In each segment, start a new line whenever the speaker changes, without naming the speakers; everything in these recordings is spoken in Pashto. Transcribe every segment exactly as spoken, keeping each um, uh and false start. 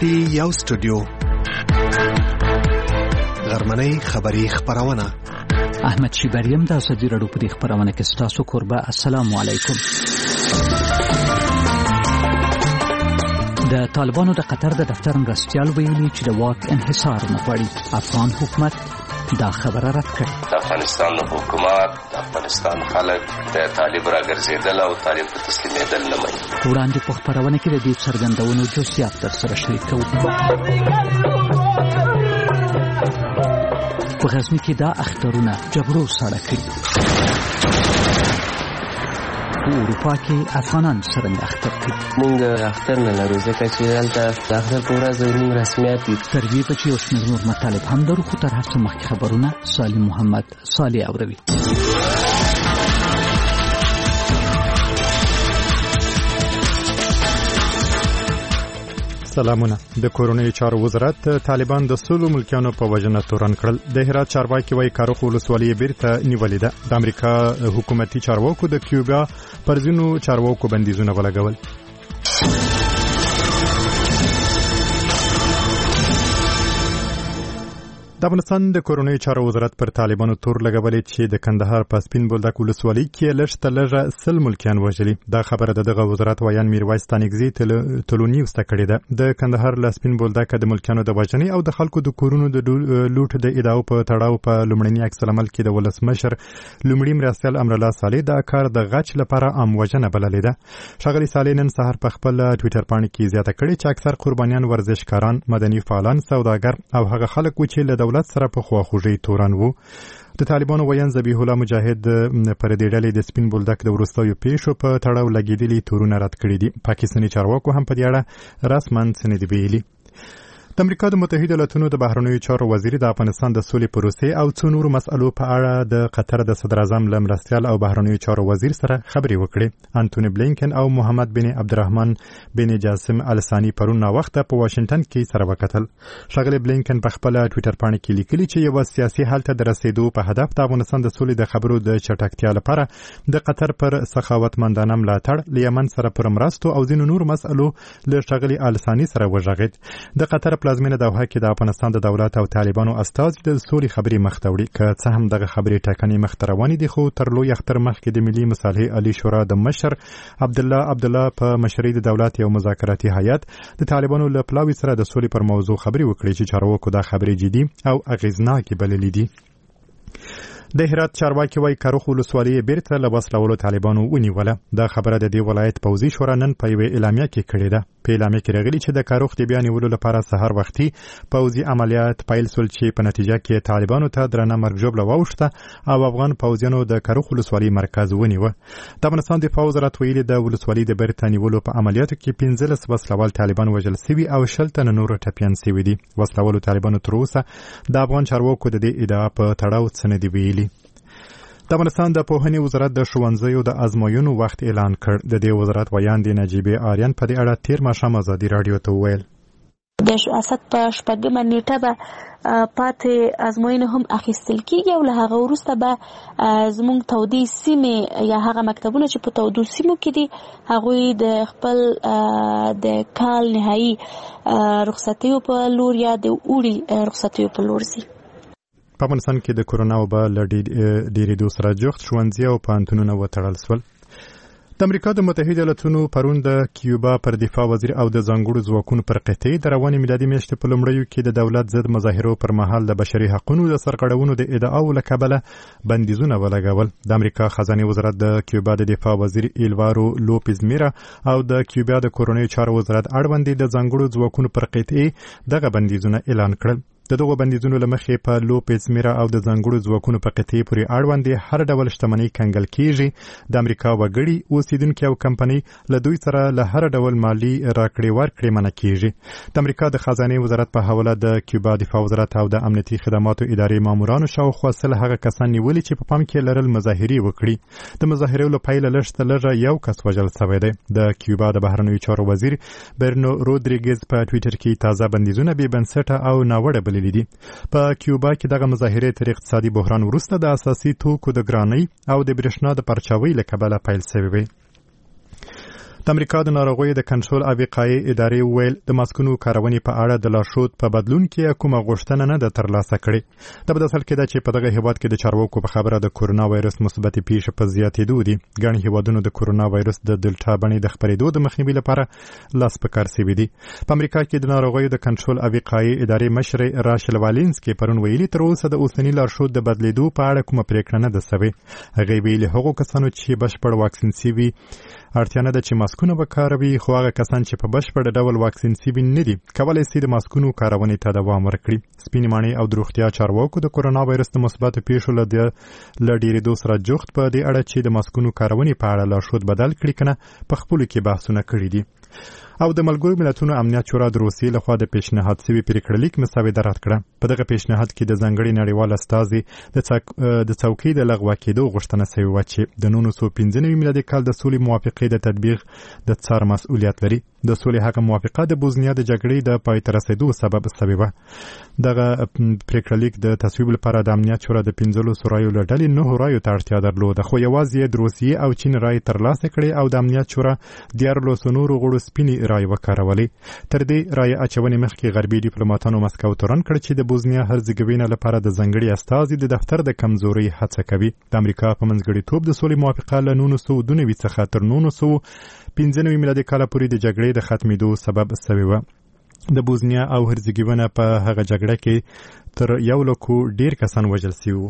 دی یو سټوډیو غرمنۍ خبری خبرونه
احمد شیبریم د ازادي راډیو په خبرونه کې ستاسو قربا. السلام علیکم. د طالبانو د قطر د دفتر مرستیال ویلي چې د واک انحصار نه غواړي. افغان حکومت دا خبره رد کړه.
د افغانستان حکومت د افغانستان خلک د طالب راګرځیدل او طالب ته تسلیمیدل نه مني.
وړاندې په خبرونه کې د دې څرګندونو جزئیات در سره شریک کوو. په غزني کې دا اخترونه جګړو سره کړي. په اروپا کې افغانان څرنګه اختر کوي.
موږ اختر نه لرو ځکه چې دلته د اختر په ورځ زموږ رسمیات دي.
تر دې بچي یو شمېر نور مطالب هم لرو، خو تر هر څه مخکې خبرونه سالم محمد صالح اوروي.
سلامونه. د کورونی چارو وزارت طالبان د سولو ملکیانو په وجنه تورن کړل. د هرات چارواکي وايي کاروخ ولسوالۍ بیرته نیولې ده. د امریکا حکومتي چارواکو د کیوبا پر ځینو چارواکو بندیزونه ولګول. د افغانستان د کورونی چارو وزارت پر طالبانو تور لګولې چې د کندهار په سپین بولدک ولسوالۍ کې لږ لږه سل ملکیان وژلي. دا خبره د دغه وزارت وایان میرویس تانګزي تلونی وسته کړې ده. د کندهار ل سپین بولدک د ملکیانو د وژنې او د خلکو د کورونو د لوټ د ادعاو په تړاو په لومړني عکس العمل کې د ولسمشر لومړي مرستیال امرالله صالح دا کار د غچ لپاره عام وژنه بللې ده. ښاغلي صالح نن سهار په خپل ټوئیټر باندې کې زیاته کړې چې اکثر قربانیان ورزشکاران، مدني فعالان، سوداګر او هغه خلک و چې له دولت سره په خواخوږي تورن وو. د طالبانو ویان ذبیح الله مجاهد پر دې ډلې د سپین بولدک د وروستیو پیښو په تړاو لګیدلي تورونه رد کړي دي. پاکستاني چارواکو هم په دې اړه رسماً څه نه دي ویلي. د امریکا د متحده ایالاتونو د بهرنیو چارو وزیر د افغانستان د سولې پروسې او څو نورو مسألو په اړه د قطر د صدر اعظم له مرستیال او بهرنیو چارو وزیر سره خبرې وکړې. انټونی بلینکن او محمد بن عبدالرحمن بن جاسم الثاني پرون وخت په واشنگټن کې سره وکتل. ښاغلی بلینکن په خپل ټوئیټر باندې کې لیکلي چې یو سیاسي حل ته د رسیدو په هدف د افغانستان د سولې د خبرو د چټکتیا لپاره د قطر پر سخاوتمندانه ملاتړ، لیمن سره پر مرستو او ځینو نورو مسألو له ښاغلي الثاني سره وژغید. د قطر پلازمینه دوحه کې د افغانستان د دولت او طالبانو استازي د سولې خبرې مخته وړي. که څه هم دغه خبرې ټاکنې مخته روانې دي، خو تر لوی اختر مخکې د ملي مصالحې عالی شورا د مشر عبدالله عبدالله په مشرۍ د دولت یو مذاکراتي هیئت د طالبانو له پلاوي سره د سولې پر موضوع خبرې وکړي چې چارواکو دا خبرې جدي او اغیزناکې بللې دي. د هرات چارواکي وايي کاروخ ولسوالۍ بیرته له وسلوالو طالبانو ونیوله. دا خبره د دې ولایت پوځي شورا نن په یوه اعلامیه کې کړې ده. په اعلامیه کې راغلي چې د کاروخ د بیا نیولو لپاره سهار وختي پوځي عملیات پیل شول چې په نتیجه کې طالبانو ته درنه مرګ ژوبله واوښته او افغان پوځیانو د کاروخ ولسوالۍ مرکز ونیوه. د افغانستان دفاع وزارت ویلي د ولسوالۍ د بیرته نیولو په عملیاتو کې پنځلس وسلوال طالبان وژل سوي او شل تنه نور ټپیان سوي دي. وسلوالو طالبانو تر اوسه د افغان چارواکو د دې ادعا په تړاو څه نه دي ویلي. د افغانستان د پوهنې وزارت د ښوونځیو د ازموینو وخت اعلان کړ. د دې وزارت ویان دی نجیبه آریان په دې اړه تیر ماښام ازادي رادیو ته وویل.
د اسد په شپږمه نیټه به پاتې ازموینه هم اخیستل کیږي او له هغه وروسته به زموږ تودې سیمې یا هغه مکتبونه چې په تودو سیمو کې دي هغوی د خپل د کال نهایي رخصتیو په لور یا د اوړي رخصتیو په لور ځي.
په افغانستان کې د کورونا وبا له ډېرېدو سره جوخت ښوونځي او پوهنتونونه وتړل شول. د امریکا د متحده ایالاتونو پرون د کیوبا پر دفاع وزیر او د ځانګړو ځواکونو پر قطعې د روانې میلادي میاشتې په لومړیو کې د دولت ضد مظاهرو پر مهال د بشري حقوقو د سرغړونو د ادعاو له کبله بندیزونه ولګول. د امریکا خزانه وزارت د کیوبا د دفاع وزیر ایلوارو لوپیز میرا او د کیوبا د کورونی چارو وزارت اړوند د ځانګړو ځواکونو پر قطعې دغه بندیزونه اعلان کړل. د دغو بندیزونو له مخې په لوپیز میرا او د ځانګړو ځواکونو په قطعې پورې اړوند هر ډول شتمنۍ کنګل کیږي. د امریکا وګړي، اوسیدونکي او کمپنۍ له دوی سره له هر ډول مالی راکړې ورکړې منع کیږي. د امریکا د خزانه وزارت په حواله د کیوبا دفاع وزارت او د امنیتي خدماتو ادارې مامورانو شاوخوا سل هغه کسان نیولي چې په پام کې لرل مظاهرې وکړي. د مظاهرو له پیله لږ څه لږه یو کس وژل شوی دی. د کیوبا د بهرنیو چارو وزیر برنو رودریګز په ټوئیټر کې تازه بندیزونه بې بنسټه او ناوړه بللي دي. په کیوبا کې دغه مظاهرې تر اقتصادي بحران وروسته د اساسي توکو د ګرانۍ او د برېښنا د پرچاوۍ له کبله پیل شوې وې. د امریکا د ناروغیو د کنټرول او وقایې ادارې ویل د ماسکونو کارونې په اړه د لارښود په بدلون کې کومه غوښتنه نه ده ترلاسه کړې. د بداسل کې ده چې په دغه هیواد کې د چارواکو په خبره د کورونا وایرس مثبت پیښې په زیاتېدو دي. ګڼ هیوادونو د کورونا وایرس د دلتا بڼې د خپرېدو د مخنیوي لپاره لاس په کار سوي دي. په امریکا کې د ناروغیو د کنټرول او وقایې ادارې مشر راشل والینسکي پرون ویلي تر اوسه د اوسني لارښود د بدلیدو په اړه کومه پریکړه نه ده سوې. هغه ویلي هغو کسانو چې بشپړ واکسین سوي اړتیا نه ده چې ماسکونه وکاروي، خو هغه کسان چې په بشپړ ډول واکسین سوي نه دي کولی شي د ماسکونو کارونې ته دوام ورکړي. سپینې ماڼۍ او د روغتیا چارواکو د کورونا وایرس د مثبتو پیښو له ډېرېدو سره جوخت په دې اړه چې د ماسکونو کارونې په اړه لارښود بدل کړي که نه په خپلو کې بحثونه کړي دي. او د ملګرو ملتونو امنیت شورا د روسیې لخوا د پیشنهاد سوي پریکړه لیک مسودې رد کړه. په دغه پیشنهاد کې د ځانګړي نړیوال استازي د څوکۍ د لغوه کېدو غوښتنه سوې وه چې د نولس سوه پنځه نوي میلادي کال د سولې موافقې د تطبیق د څار مسؤلیت لري. د سولې هغه موافقه د بوزنیا د جګړې د پای ته رسېدو سبب سوې وه. دغه پریکړه لیک د تصویب لپاره د امنیت شورا د پنځلسو رایو له ډلې نهو رایو ته اړتیا درلوده، خو یوازې د روسیې او چین رایې ترلاسه کړې او د امنیت شورا دیارلسو نورو غړو سپینې رایې وکارولې. تر دې رایې اچونې مخکې غربي ډیپلوماتانو مسکو تورن کړ چې د بوزنیا هرزګوینه لپاره د ځانګړي استازي د دفتر د کمزورۍ هڅه کوي. د امریکا په منځګړیتوب د سولې موافقه له نولس سوه دوه نوي څخه تر نولس سوه پنځه نوي میلادي کاله پورې د جګړې د ختمېدو سبب سوې وه. د بوزنیا او هرزګوینه په هغه جګړه کې تر یو لکو ډیر کسان وژل شوي وو.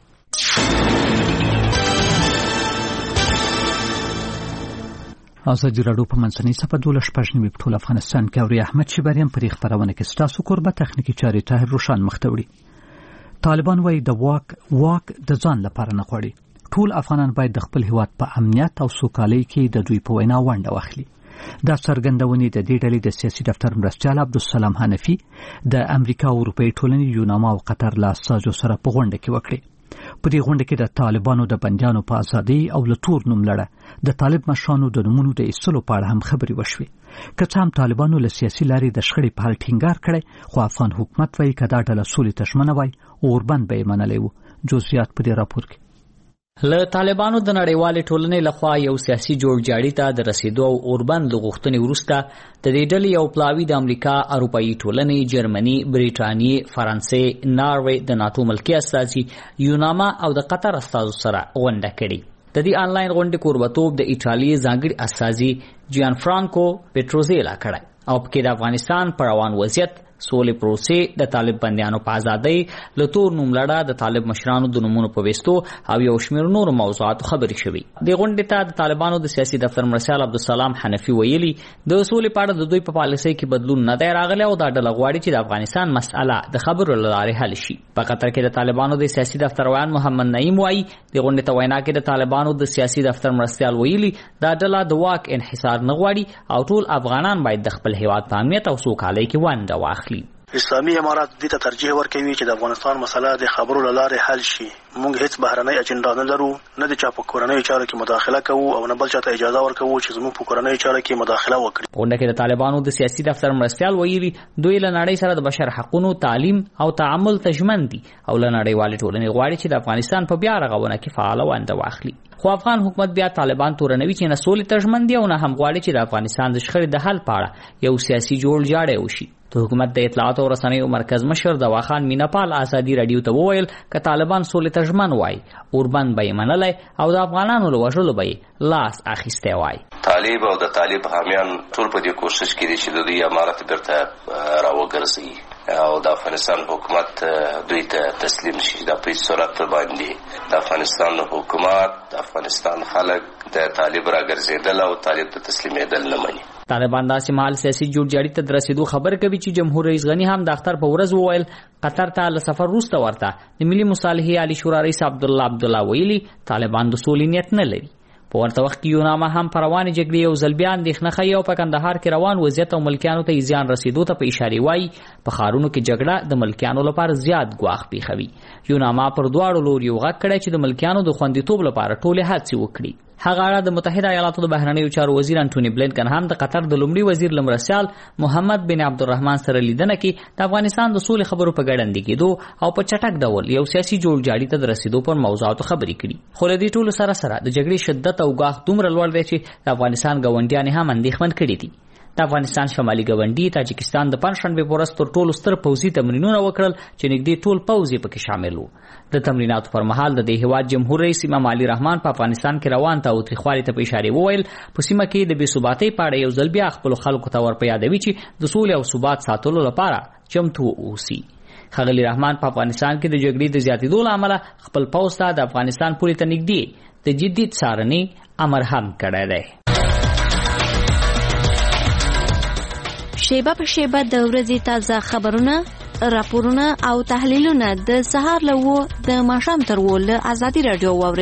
ازادي راډیو په منځنۍ صفحه دولس شپږ نوي په ټول افغانستان کې اوري. احمد شیباریان پر خبرونه کې ستاسو کوربه تخنیکی چارې طاهر روشان مخ ته وړي. طالبان وايي د واک واک د ځان لپاره نه غواړي. ټول افغانان باید د خپل هیواد په امنیت او سوکالۍ کې د دوی په وینا ونډه واخلي. دا څرګندونې د دې ډلې د سیاسي دفتر مرستیال عبدالسلام حنفي د امریکا او اروپایي ټولنې یوناما او قطر له استازو سره په غونډه کې وکړې. په دې غونډه کې د طالبانو د بندیانو په ازادۍ او له تور نوم لړه د طالب مشرانو د نومونو د ایستلو په اړه هم خبرې وشوې. که څه هم طالبانو له سیاسي لارې د شخړې په حل ټینګار کړی، خو افغان حکومت وایي که دا ډله سولې ته ژمنه وای اوربند به یې منلی و. جزئیات په دې راپور کې.
له طالبانو د نړیوالې ټولنې لخوا یو سیاسي جوړجاړي ته د رسیدو او اوربند غوښتنې وروسته د دې ډلې یو پلاوي د امریکا، اروپایي ټولنې، جرمني، بریټانیې، فرانسې، ناروې، د ناتو ملکي استازي، یوناما او د قطر استازو سره غونډه کړې. د دې آنلاین غونډې کوربتوب د ایټالیا ځانګړي استازي جیان فرانکو پټروزیلا کړی او پکې د افغانستان پر روان وضعیت، سولې پروسې، د طالب بندیانو په ازادۍ، له تور نوم لړه د طالب مشرانو د نومونو په ویستو او یو شمېر نورو موضوعاتو خبرې شوې. د غونډې ته د طالبانو د سیاسي دفتر مرستیال عبدالسلام حنفي ویلي د سولې په اړه د دوی په پالیسۍ کې بدلون نه دی راغلی او دا ډله غواړي چې د افغانستان مسأله د خبرو له لارې حل شي. په قطر کې د طالبانو د سیاسي دفتر ویان محمد نعیم وایي د غونډې ته وینا کې د طالبانو د سیاسي دفتر مرستیال ویلي دا ډله د واک انحصار نه غواړي او ټول افغانان باید د خپل هیواد په امنیت او سوکالۍ کې ونډه واخلي.
اسلامي امارات دې ته ترجیح ورکوي چې د افغانستان مسله د خبرو له لارې حل شي. موږ هیڅ بهرنۍ اجنډا نه لرو، نه د چا په کورنیو چارو کې مداخله کوو او نه بل چاته اجازه ورکوو چې زموږ په کورنیو چارو کې مداخله وکړي.
غونډه کې د طالبانو د سیاسي دفتر مرستیال ویلي دوی له نړۍ سره د بشر حقوقو، تعلیم او تعامل ته ژمن دي او له نړیوالې ټولنې غواړي چې د افغانستان په بیا رغونه کې فعال ونډه واخلي. خو افغان حکومت بیا طالبان تورنوي چې نه سولې ته ژمن دي او نه هم غواړي چې د افغانستان د شخړې د حل په اړه یو سیاسي جوړجاړی وشي. د حکومت د اطلاعات او رسنیو مرکز مشر دواخان میناپال ازادي رادیو ته وویل ک طالبان سولې ته ژمن وای اوربند به منلای او د افغانانو له وژلو به لاس اخیسته وای.
طالب او د طالب حامیان ټول په دې کوشش کې دي چې د دوی امارت بیرته راوګرځي او د افغانستان حکومت دوی ته تسلیم شي. د په صورت باندې د افغانستان حکومت، د افغانستان خلک د طالب راګرځیدل او طالب ته تسلیمېدل نه مني.
طالبان داسې مهال سیاسي جوړجاړي ته رسیدو خبر کوي چې جمهور رئیس غنی هم د اختر په ورځ وویل قطر ته له سفر وروسته ورته د ملي مصالحې عالی شورا رئیس عبدالله عبدالله ویلي طالبان د سولې نیت نه لري. په ورته وخت کې یوناما هم پر روانې جګړې یو ځل بیا اندېښنه ښیي او په کندهار کې روان وضعیت او ملکیانو ته زیان رسیدو ته په اشارې وایي په ښارونو کې جګړه د ملکیانو لپاره زیات ګواښ پېښوي. یوناما پر دواړو لوریو غږ کړی چې د ملکیانو د خوندیتوب لپاره ټولې هڅې وکړي. هغه اړه د متحده ایالاتو د بهرنیو چارو وزیر انټونی بلینکن هم د قطر د لومړي وزیر لمرسیال محمد بن عبدالرحمن سره لیدنه کې د افغانستان د سولې خبرو په ګډنډ کېدو او په چټک ډول یو سیاسي جوړجاړي ته د رسیدو پر موضوعاتو خبرې کړي. خو له دې ټولو سره سره د جګړې شدت او ګواښ دومره لوړ دی چې د افغانستان ګاونډیان هم اندېښمن کړي دي. د افغانستان شمالي ګاونډي تاجکستان د پنځشنبې په ورځ تر ټولو ستر پوځي تمرینونه وکړل چې نږدې ټول پوځ یې پکې شامل وو. د تمریناتو پر مهال د دې هیواد جمهور رئیس امام علي رحمان په افغانستان کې روان تاوتریخوالي ته په اشاره وویل په سیمه کې د بې ثباتۍ په اړه یو ځل بیا خپلو خلکو ته ور په یادوي چې د سولې او ثبات ساتلو لپاره چمتو اوسي. ښاغلي رحمان په افغانستان کې د جګړې د زیاتېدو له امله خپل پوځ ته د افغانستان پولې ته نږدې د جدي څارنې امر هم کړی دی.
شیبه په شیبه د ورځې تازه خبرونه، راپورونه او تحلیلونه د سهار له وو د ماښام تر وو له ازادي راډیو واورئ.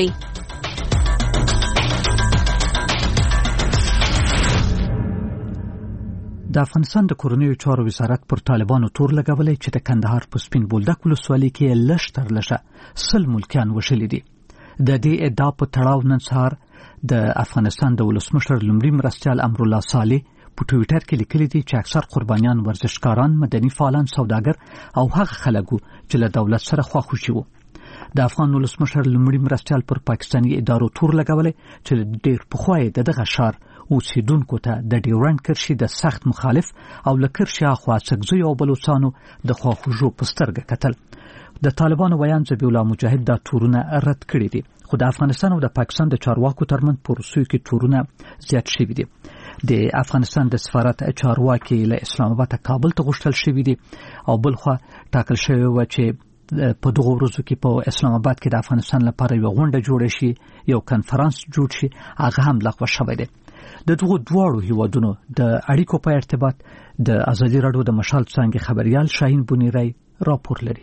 د افغانستان د کورنیو چارو وزارت پر طالبانو تور لګولې چې د کندهار په سپین بولدک ولسوالۍ کې لږ تر لږه سل ملکیان وشلي دي. د دې ادعا په تړاو نن سهار د افغانستان د ولسمشر لومړي مرستیال امرالله صالح په ټویټر کې لیکلي دي چې اکثر قربانیان ورزشکاران، مدني فعالان، سوداګر او هغه خلک چې له دولت سره خواخوشي وو. د افغان ولسمشر لومړي مرستیال پر پاکستاني ادارو تور لګولې چې ډېر پخوا یې د دغه ښار اوسیدونکو ته د ډیورنډ کرښې د سخت مخالف او له کرښې اخوا سکزیو او بلوڅانو د خواخوږو په سترګه کتل. د طالبانو ویان ذبیح الله مجاهد دا تورونه رد کړي دي، خو د افغانستان او د پاکستان د چارواکو ترمنځ په روسیې کې تورونه زیات شوي دي. د افغانستان د سفارت چارواکي له اسلام آباد کابل ته غوښتل شوي دي او بلخوا ټاکل شوی و چې په دغه ورځو کې په اسلام آباد کې د افغانستان لپاره یو غونډه جوړه شي، یو کنفرانس جوړ شي، هغه هم لغوه شوی دی. د دغو دواړو هیوادونو د اړیکو په ارتباط د ازادي راډیو د مشال څانګې خبريال شاهین بونیری راپور لري.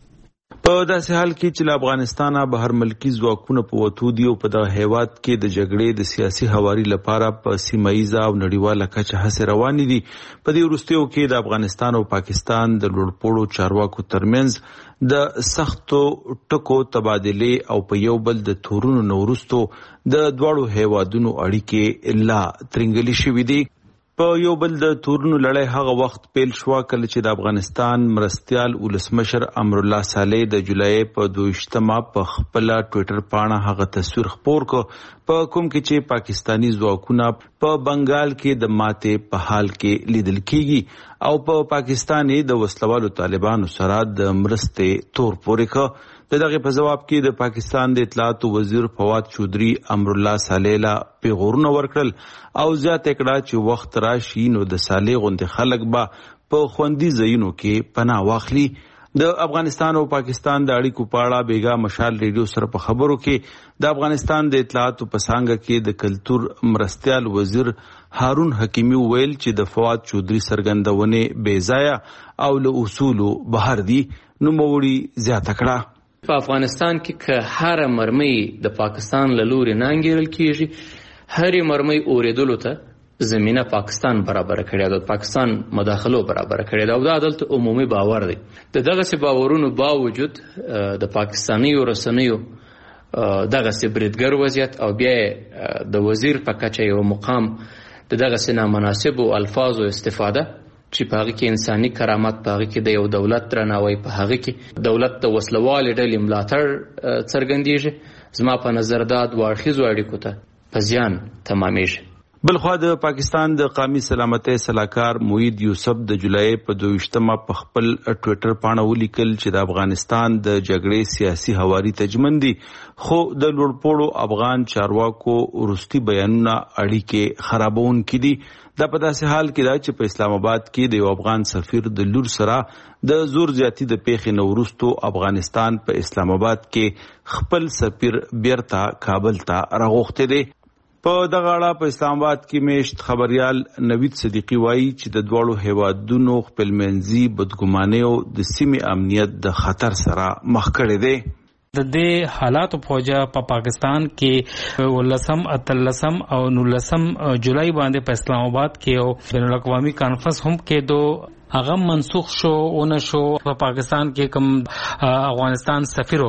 په داسې حال کې چې له افغانستانه بهر ملکی ځواکونه په وتو دي او په دغه هیواد کې د جګړې د سیاسي هواري لپاره په سیمه ییزه او نړیواله کچه هڅې روانې دي. په دې وروستیو کې د افغانستان او پاکستان د لوړپوړو چارواکو ترمنځ د سختو ټکو تبادله او په یو بل د تورونو نورستو د دواړو هیوادونو اړیکې لا ترنګلي شوې دي. په یو بل د تورونو لړۍ هغه وخت پیل شو کله چې د افغانستان مرستیال ولسمشر امرالله صالح د جولای په دویشتمه په خپل ټوئیټر پاڼه هغه تصویر خپور کو په کوم کې چې پاکستانی ځواکونه په بنگال کې د ماتې په حال کې لیدل کیږي او په پاکستاني د وسلوالو طالبانو سره د مرستې تور پورې کو. د دغه په جواب کې د پاکستان د اطلاعات وزیر فواد چودھری امرالله صالح لا پیغورونه ورکړل او زیات کړه چې وخت راشي نو د صالح غوندې خلک به په خوندي ځایونو کې پناه واخلي. د افغانستان او پاکستان د اړیکو په اړه بیګا مشال ریډیو سره په خبرو کې د افغانستان د اطلاعات په څانګه کې د کلتور مرستیال وزیر هارون حکیمی ویل چې د فواد چودھری سرګندونه بے ځای او له اصول بهر دي. نو موري زیات کړه
په افغانستان کې که هر مرمۍ د پاکستان له لوري نه انګیرل کیږي، هر مرمۍ اوریدلو ته زمينه پاکستان برابر کړی ده، پاکستان مداخلو برابر کړی ده او دا عدالت عمومي باور دی. د دغه سي باورونو باوجود د پاکستاني رسنیو دغه سي بریدګر وضعیت او بیا د وزیر په کچه یو مقام د دغه سي نامناسب الفاظو استفاده چې په هغه کې انساني کرامت، په هغه کې د یو دولت درناوی، په هغه کې دولت د وسلوالې ډلې ملاتړ څرګندېږي. زما په نظر دا دوه اړخیزو اړیکو ته په زیان تمامیږي.
بلخوا د پاکستان د قومي سلامتۍ سلاکار موحید یوسف د جولای په دویشتمه په خپل ټوئیټر پاڼه ولیکل چې د افغانستان د جګړې سیاسي هواري تجمن دي، خو د لوړپوړو افغان چارواکو وروستي بیانونه اړیکې خرابون کړي دي. دا په داسې حال کې دا چې په اسلام آباد کې د یو افغان سفیر د لور سره د زور زیاتی د پیښې نه وروستو افغانستان په اسلام آباد کې خپل سفیر بیرته کابل ته راغوښتی دی. په دغه اړه په اسلام آباد کې میشت خبريال نوید صدیقی وایي چې د دواړو هیوادونو خپلمنځي بدګمانیو د سیمې امنیت د خطر سره مخ کړی دی.
د دې حالاتو پوجا په پا پاکستان کې ولسم اتلسم او نولسم جولای باندې په اسلام آباد کې او بین الاقوامي کانفرنس هم کې دو هغه منسوخ شو اون شو په پاکستان کې کوم افغانستان سفیر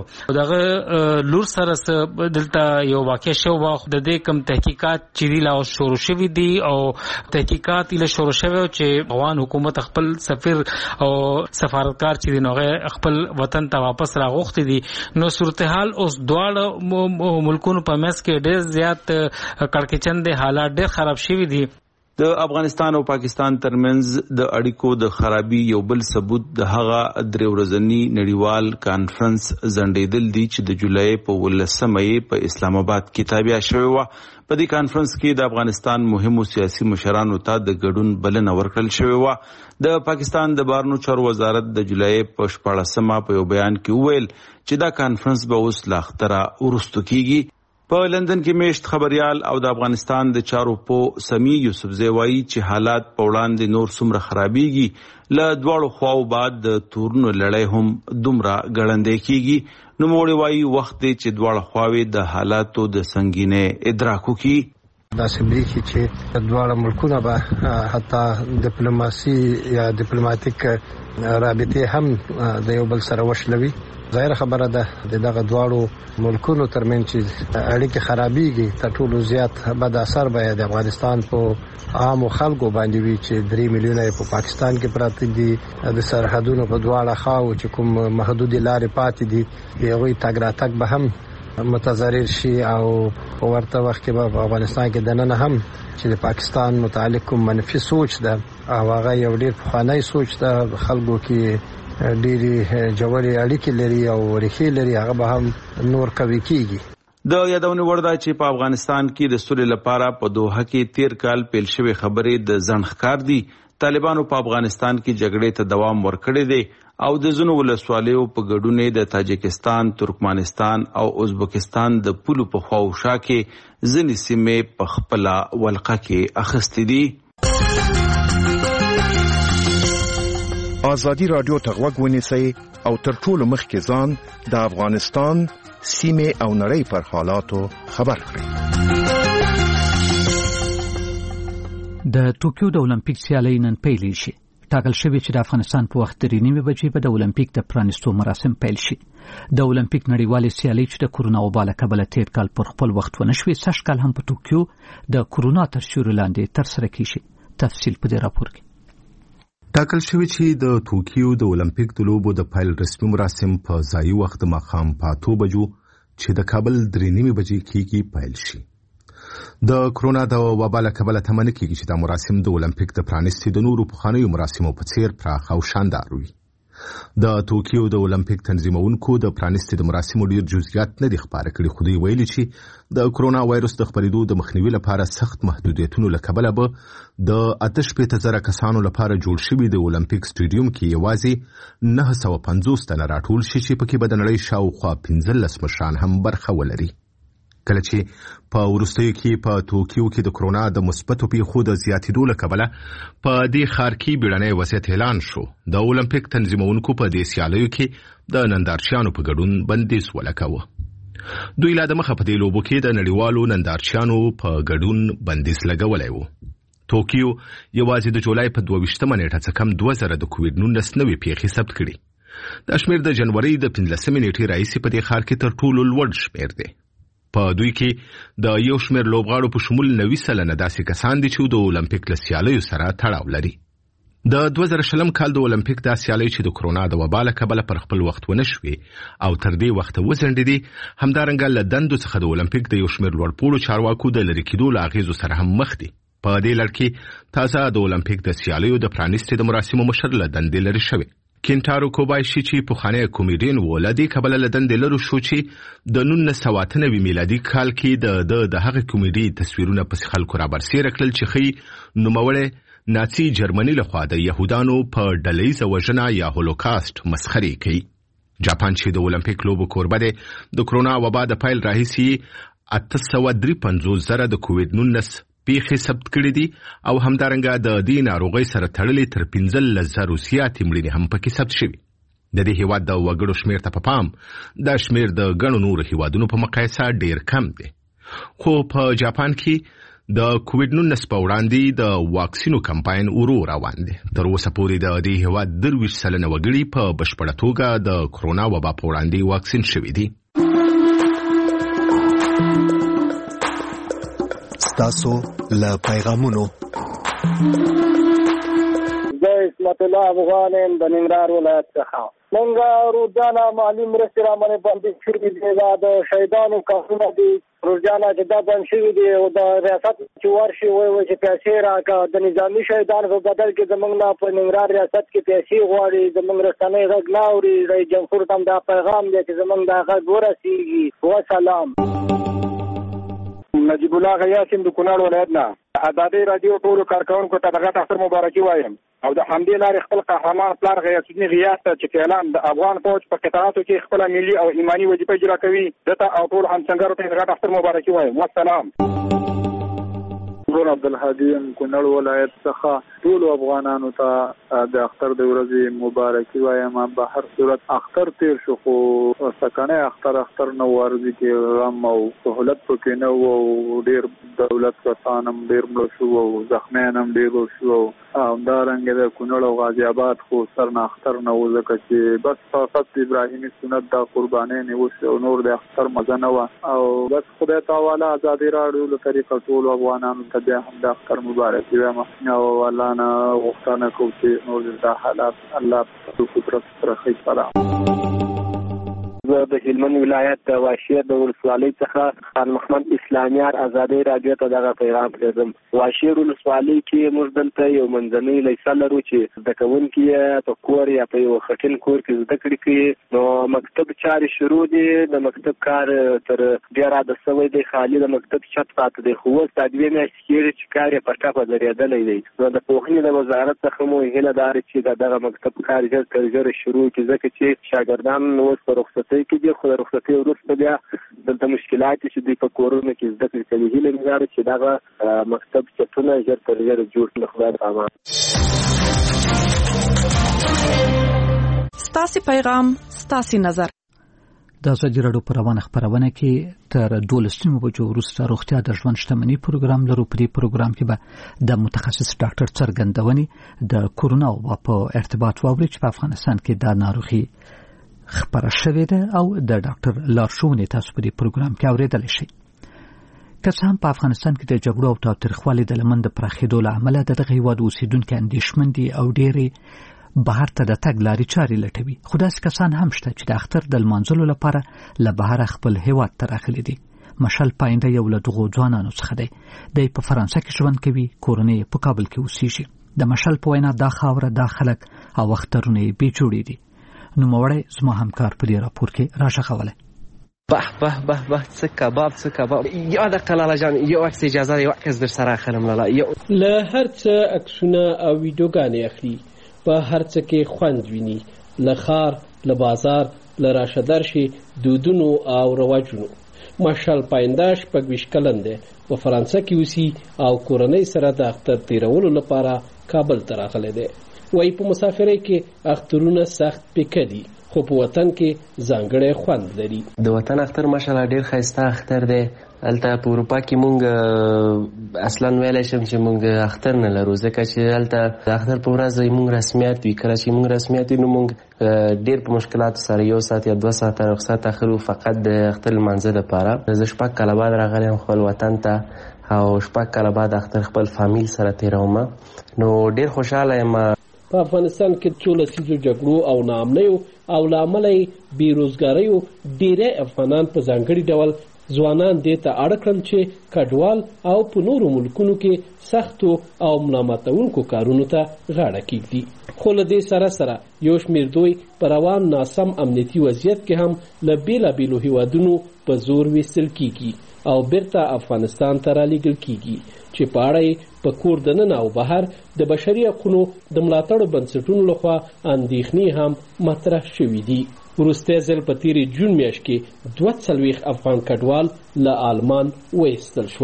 دغه لور سره دلته یو واقع شو د دې کوم تحقیقات چې لا شروع شوي دي او تحقیقات له شروع شوی چې افغان حکومت خپل سفیر او سفارتکار چې نوغه خپل وطن ته واپس راغوښتي دي نو صورتحال اوس دواړه ملکونو په مس کې ډېر زیات کړکېچن دي حالات ډېر خراب شوي دي
د افغانستان او پاکستان ترمنځ د اړیکو د خرابي یو بل ثبوت د هغه درې ورځنی نړیوال کانفرنس زندیدل دي چې د جولای په ولسمه په اسلام آباد کې تابع شوی و. په دې کانفرنس کې د افغانستان مهمو سیاسي مشرانو ته د ګډون بلنه ورکړل شوی و. د پاکستان د بهرنیو چارو وزارت د جولای په شپاړسمه په یو بیان کې وویل چې دا کانفرنس به اوس لا اختره ورستو کیږي. په لندن کې میشت خبريال او د افغانستان د چارو په سمی یوسفزی وایي چې حالات په وړاندې نور څومره خرابېږي له دواړو خواو بعد د تورونو لړۍ هم دومره ګړندې کیږي. نوموړی وایي وخت دی چې دواړه خواوې د حالاتو د سنگینۍ ادراک وکړي.
دا سمریږي چې دواړه ملکونه به حتی ډیپلوماسي یا ډیپلوماټیک رابطې هم د یو بل سره وشلوي. ظاهر خبره ده د دغه دواړو ملکونو ترمنځ چې اړیکې خرابېږي تر ټولو زیات بد اثر به د افغانستان په عامو خلکو باندې وي چې درې میلیونه په پاکستان کې پراته دي. د سرحدونو په دواړه خواو چې کوم محدود لارې پاتې دي هغوی تګ راتګ به هم متضرر شي او په ورته وخت کې به په افغانستان کې دننه هم چې د پاکستان متعلق کوم منفي سوچ ده او هغه یو ډېر پخوانی سوچ ده خلکو کې ډېری جوړې اړیکې لري او ریښې لري هغه به هم نور قوي کیږي.
د یادونې وړ ده چې په افغانستان کې د سولې لپاره په دوحه کې تیر کال پیل شوې خبرې د ځنډ ښکار دي. طالبانو په افغانستان کې جګړې ته دوام ورکړی دی او د ځینو ولسوالیو په ګډون د تاجکستان، ترکمنستان او ازبکستان د پولو په خواوشا کې ځینې سیمې په خپله ولقه کې اخیستې دي.
آزادی رادیو ته غوږ ونیسئ او تر ټولو مخکې ځان د افغانستان سیمې او نړۍ پر حالاتو خبر کړئ.
د ټوکیو د اولمپیک سیالۍ نن پیل شي. ټاکل شوی چې د افغانستان په وخت درې نیمې بجې به د اولمپیک د پرانیستو مراسم پیل شي. د اولمپیک نړیوالې سیالۍ چې د کورونا وبا له کبله تیر کال پر خپل وخت ونه شوې سږ کال هم په ټوکیو د کورونا تر سیوري لاندې ترسره کیږي. تفصیل په دې راپور کې.
ټاکل شوی چې د ټوکیو د اولمپیک د لوبو د پیل رسمي مراسم په ځایي وخت ماښام په اته بجو چې د کابل درې نیمې بجې کېږي پیل شي. د کرونا د وبا له کبله تمنه کېږي چې د مراسم د اولمپیک د پرانیستي د نورو پخوانیو مراسمو په څیر پراخ او شاندار وي. د ټوکیو د اولمپیک تنظیمونکو د پرانیستي د مراسمو ډیر جزئیات نه دي خبره کړي، خو دوی ویلي چې د کرونا وایرس د خپرېدو د مخنیوي لپاره سخت محدودیتونو له کبله به د اته شپېته زره کسانو لپاره جوړ شوي د اولمپیک سټیډیوم کې یوازې نهه سوه پنځوس تنه راټول شي چې پکې به د نړۍ شاوخوا پنځلس مشران هم برخه ولري. کله چې په وروستیو کې په ټوکیو کې د کرونا د مثبتو پیښو د زیاتېدو له کبله په دې ښار کې بیړنی وضعیت اعلان شو. د اولمپیک تنظیمونکو په دې سیالیو کې د نندارچیانو په ګډون بندیز ولګاوه. دوی لا دمخه په دې لوبو کې د نړیوالو نندارچیانو په ګډون بندیز لګولی و. ټوکیو یوازې د جولای په دوه ویشتمه نیټه څخه کم دوه زره د کووډ نولس نوې پیښې ثبت کړي. دا شمېر د جنوري د پنځلسمې نیټې راهیسې په دې ښار کې تر ټولو لوړ شمېر دی. په دوی کې د یو شمېر لوبغاړو په شمول نوي سلنه داسې کسان دي چې د اولمپیک له سیالیو سره تړاو لري. د دوه زره شلم کال د اولمپیک دا سیالۍ چې د کرونا د وبا له کبله پر خپل وخت ونه شوې او تر دې وخته وځنډېدې، همدارنګه له دندو څخه د اولمپیک د یو شمېر لوړپوړو چارواکو د لرې کېدو له اغېزو سره هم مخ دي. په دې لړ کې تازه د اولمپیک د سیالیو د پرانیستي د مراسمو مشر له دندې لرې شوی. کینټارو کوبایشي چې پخوانی کومیډین و، له دې کبله له دندې لرو شو چې د نولس سوه اته نوي میلادي کال کې د د هغه کومیډي تصویرونه پسې خلکو رابرسېره کړل چې ښیي نوموړی ناڅي جرمني لخوا د یهودانو په ډلهیزه وژنه یا هولوکاست مسخرې کوي. جاپان چې د اولمپیک لوبو کوربه دی، د کرونا وبا د پیل راهیسې اته سوه درې پنځوس زره د کووډ نولس پیښې ثبت کړي دي او همدارنګه د دې ناروغۍ سره تړلې تر پنځلس زرو زیاتې مړینې هم پکې ثبت شوي. د دې هیواد د وګړو شمېر ته په پام دا شمېر د ګڼو نورو هیوادونو په مقایسه ډېر کم دی. خو په جاپان کې د کووډ نولس په وړاندې د واکسینو کمپاین ورو روان دی. تر اوسه پورې د دې هیواد درویشت سلنه وګړي په بشپړه توګه د کرونا وبا په وړاندې واکسین شوي دي.
ستاسو له پیغامونو
زه اسمت الله افغان یم د ننګرهار ولایت څخه. موږ روزانه مالي مرستې رامنې بندې شوي دي. دا د شهیدانو کارونه دي روزانه چې دا بند شوي دي او د ریاست چې ورشي وایي وایي چې پیسې راکړه. د نظامي شهیدانو په بدل کې زموږ نه په ننګرهار ریاست کې پیسې غواړي. زموږ رسنۍ غږ نه اوري. رئیس جمهور ته هم دا پیغام دی چې زموږ دا غږ ورسېږي. وسلام.
نجیب الله غیاسم د کونړ ولایت نه. ازادي رادیو ټولو کارکونکو ته د غټ اختر مبارکي وایم او د همدې لارې خپل قهرمان پلار غیاث الدین غیاث ته چې فعلا د افغان فوج په قطاعاتو کې خپل ملي او ایمانی وظیفه اجرا کوي دته او ټول همسنګرو ته د غټ اختر مبارکي وایم. والسلام.
ورور عبدالهادي کونړ ولایت څخه ټول افغانانو ته د اختر د ورځې مبارکي وایم. په هر صورت اختر تیر شو خو سکنه اختر اختر نو ورځي کې غم او سہولت پکې نه وو. ډیر دولت کسان هم ډیر مړ شو او زخمیان هم ډیر شو او دا رنګ د کونړ او غازی آباد خو سر نه اختر نه و ځکه چې بس فقط ابراهیمي سنت د قربانۍ نه وشو او نور د اختر مزه نه و او بس خدای تعالی ازادي راډیو له طریقه ټول افغانانو ته بیا هم د اختر مبارکي وایم او الله نه غوښتنه کوم چې نور د حالات الله په قدرت سره خیر سلام.
زه د هلمند ولایت د واشیر د ولسوالۍ څخه خان محمد اسلامیار ازادي رادیو ته دغه پیغام پرېږدم. واشیر ولسوالۍ کې موږ دلته یو منځنۍ لیسه لرو چې زده کوونکي یې په کور یا په یو خټین کور کې زده کړې کوي. نو مکتب چارې شروع دي. د مکتب کار تر ډېره عاده سوی دی. خالي د مکتب چت پاتې دی خو اوس دا دوې میاشتې کېږي چې کار یې په ټپه درېدلی دی. نو د پوهنې د وزارت څخه مو هیله دا ده چې د دغه مکتب کار ژر تر ژره شروع کړي ځکه چې شاګردان اوس په رخصتۍ کې دي خو د رخصتۍ وروسته بیا دلته مشکلات چې دوی په کورونو کې زده کړې کوي. هیله مې دا ده چې دغه مکتب چتونه ژر تر ژره جوړ کړي. خدای په امان.
ستاسې پیغام ستاسې نظر.
د ازادي راډیو په روانه خپرونه کې تر دولس نیمو بجو وروسته روغتیا د ژوند شتمنۍ پروګرام لرو. په دې پروګرام کې به د متخصص ډاکټر څرګندونې د کورونا وبا په ارتباط واوري چې په افغانستان کې دا ناروغي خبره شوې ده او د ډاکټر لارښوونې تاسو په دې پروګرام کې اورېدلی شئ. که څه هم په افغانستان کې د جګړو او تاوتریخوالي د لمن د پراخېدو له امله د دغه هېواد اوسېدونکي اندېښمن دي او ډېرې بهر ته د تګ لارې چارې لټوي. خو داسې کسان هم شته چې د اختر د لمانځلو لپاره له بهره خپل هېواد ته راغلي دي. مشل پاینده یو له دغو ځوانانو څخه دی. دی په فرانسه کې ژوند کوي. کورنۍ یې په کابل کې اوسېږي. د مشل په وینا دا خاوره دا خلک او اخترونه یې بې جوړې دي. نوموړی زما همکار په دې راپور کې راژغولی.
به به به به څه کباب څه کباب. یا دقیقه لاله جان یو عکس اجازه یو عکس در سره اخلم لاله.
له هر څه عکسونه او ویډیوګانې اخلي. په هر څه کې خوند ویني. له ښار له بازار له راشه درشي دودونو او رواجونو. مشال پاینده شپږ ویشت کلن دی. په فرانسه کې اوسي او کورنۍ سره د اختر تیرولو لپاره کابل ته راغلی دی. وایي په مسافرۍ کې اخترونه سخت پیکه دي خو په وطن کې ځانګړی خوند لري.
د وطن اختر ماشاءالله ډېر ښایسته اختر دی. هلته په اروپا کې مونږ اصلا ویلی شم چې مونږ اختر نه لرو ځکه چې هلته د اختر په ورځ مونږ رسمیات وي. کله چې مونږ رسمیات وي نو مونږ ډېر په مشکلاتو سره یو ساعت یا دوه ساعته رخصت اخلو فقط د اختر لمانځه دپاره. زه شپږ کاله بعد راغلی یم خپل وطن ته او شپږ کاله بعد اختر خپل فامیل سره تېروم نو ډېر خوشحاله یم.
په افغانستان کې څو لسیزو جګړو او ناامنیو او له امله یې بېروزګاریو ډېری افغانان په ځانګړي ډول ځوانان دې ته اړ کړل چې کډوال او په نورو ملکونو کې سختو او ملامتونکو کارونو ته غاړه کېږدي. خو له دې سره سره یو شمېر دوی په روان ناسم امنیتي وضعیت کې هم له بېلابېلو هېوادونو په زور ویستل کېږي او بیرته افغانستان ته رالیږل کېږي چې په اړه یې په کور دننه او بهر د بشري حقونو د ملاتړو بنسټونو لخوا اندېښنې هم مطرح شوي دي. وروستی ځل په تېرې جون میاشت کې دوه څلوېښت افغان کډوال له آلمان وایستل شول.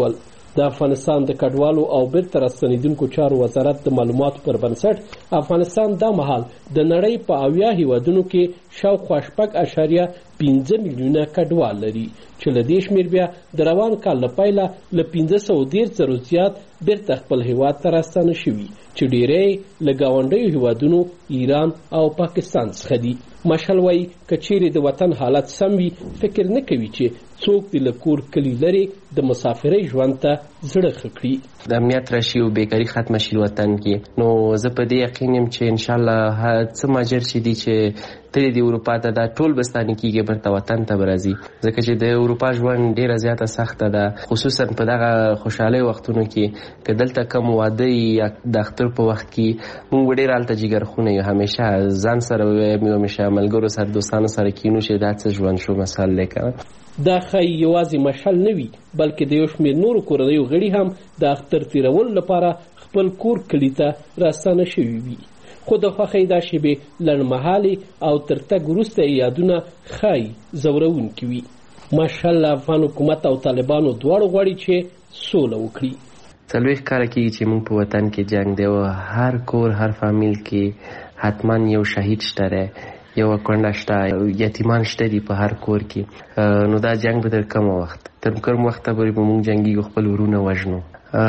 د افغانستان د کډوالو او بیرته راستنیدونکو چارو وزارت د معلوماتو پر بنسټ افغانستان دا مهال د نړۍ په اویا هیوادونو کې شاوخوا شپږ اعشاریه پنځه میلیونه کډوال لري چې له دې شمېر بیا د روان کال له پیله له پنځه سوه دېرش زرو زیات بیرته خپل هیواد ته راستانه شوي چې ډېری له ګاونډیو هیوادونو ایران او پاکستان څخه دي. مشل وایي که چیرې د وطن حالت سم وي فکر نه کوي چې څوک دې له کور کلي لرې د مسافرۍ ژوند ته زړه ښه کړي.
د امنیت راشي او بیکاري ختمه شي وطن کې، نو زه په دې یقین یم چې انشاءالله څه ماجر چې دي چې تللی دی اروپا ته دا ټول بستانې کېږي بیرته وطن ته به راځي، ځکه چې د اروپا ژوند ډېره زیاته سخته ده، خصوصا په دغه خوشحالۍ وختونو کې که دلته کم واده یا د اختر په وخت کې موږ به ډېر هلته جګرخونه یو، همیشه ځان سره ویم یو همیشه ملګرو سره دوستانو سره کینو چې دا څه ژوند شو مثال دی که
دا ښایي یوازې مشل نه وي بلکې د یو شمېر نورو کورنیو غړي هم د اختر تېرولو لپاره خپل کور کلي ته راستانه شوي وي، خو د خوښۍ دا شېبې لنډمهالې او تر تګ وروسته یې یادونه ښایي ځورونکي وي. ماشاءالله افغان حکومت او طالبانو دواړو غواړي چې سوله وکړي.
څلوېښت کاله کېږي چې موږ په وطن کې جنګ دی او هر کور هر فامیل کې حتما یو شهید شته دی، یو کونډه شته، یتیمان شته دي په هر کور کې، نو دا جنګ به تر کومه وخت تر کوم وخته پورې به موږ جنګېږو، خپل ورونه وژنو.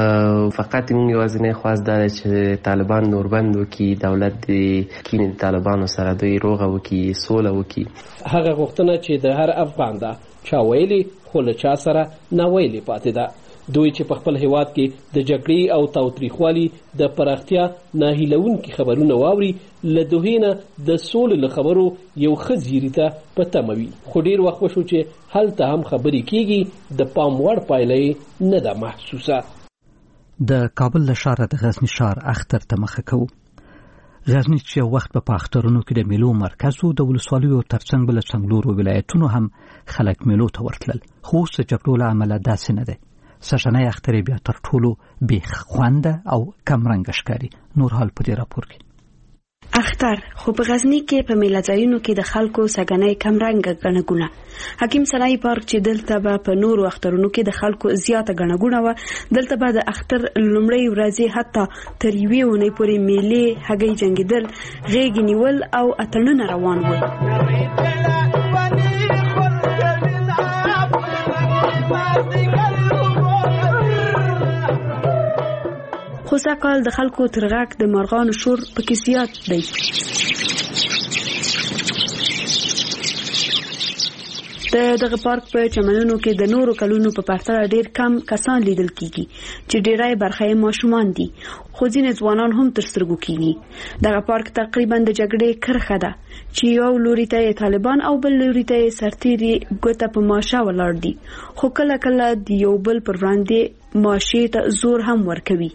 فقط موږ یوازینی خواست دا دی چې طالبان نوربند وکړي، دولت د کینې د طالبانو سره دوی روغه وکړي، سوله وکړي.
هغه غوښتنه چې د هر افغان ده چا ویلې خو له چا سره ناویلې پاتې ده. دوی چې په خپل هیواد کې د جګړې او تاوتریخوالي د پراختیا ناهیلونکي خبرونه واوري، له دوحې نه د سولې له خبرو یو ښه زیري ته په تمه وي، خو ډېر وخت وشو چې هلته هم خبرې کېږي، د پام وړ پایله یې نه ده محسوسه.
د کابل له ښاره د غزني ښار اختر ته مخه کوو. غزني چې یو وخت په اخترونو کې د میلو مرکز و، د ولسوالیو ترڅنګ به له څلورو ولایتونو هم خلک میلو ته ورتلل، خو اوس د جګړو له امله داسې نه دی. سږنی اختر بیا تر ټولو بې خونده او کمرنګه ښکاري. نور حال په دې راپور کې.
اختر خو په غزني کې په میله ځایونو کې د خلکو سږنی کمرنګه ګڼه ګوڼه. حکیم سرای پارک چې دلته به په نورو اخترونو کې د خلکو زیاته ګڼه ګوڼه وه، دلته به د اختر لومړۍ ورځې حتی تر یوې اونۍ پورې میلې، هګۍ جنګېدل، غېږې نیول او اتڼونه روان ول. خو سږکال د خلکو تر غږ د مرغانو شور پکې زیات دی. د دغه پارک په چمنونو کې د نورو کلونو په پرتله ډېر کم کسان لیدل کیږي چې ډېری برخه یې ماشومان دي، خو ځینې ځوانان هم تر سترګو کیږي. دغه پارک تقریبا د جګړې کرښه ده چې یو لوري ته یې طالبان او بل لوري ته یې سرتیري ګوته په ماشه ولاړ دي، خو کله کله د یو بل پر وړاندې ماشې ته زور هم ورکوي.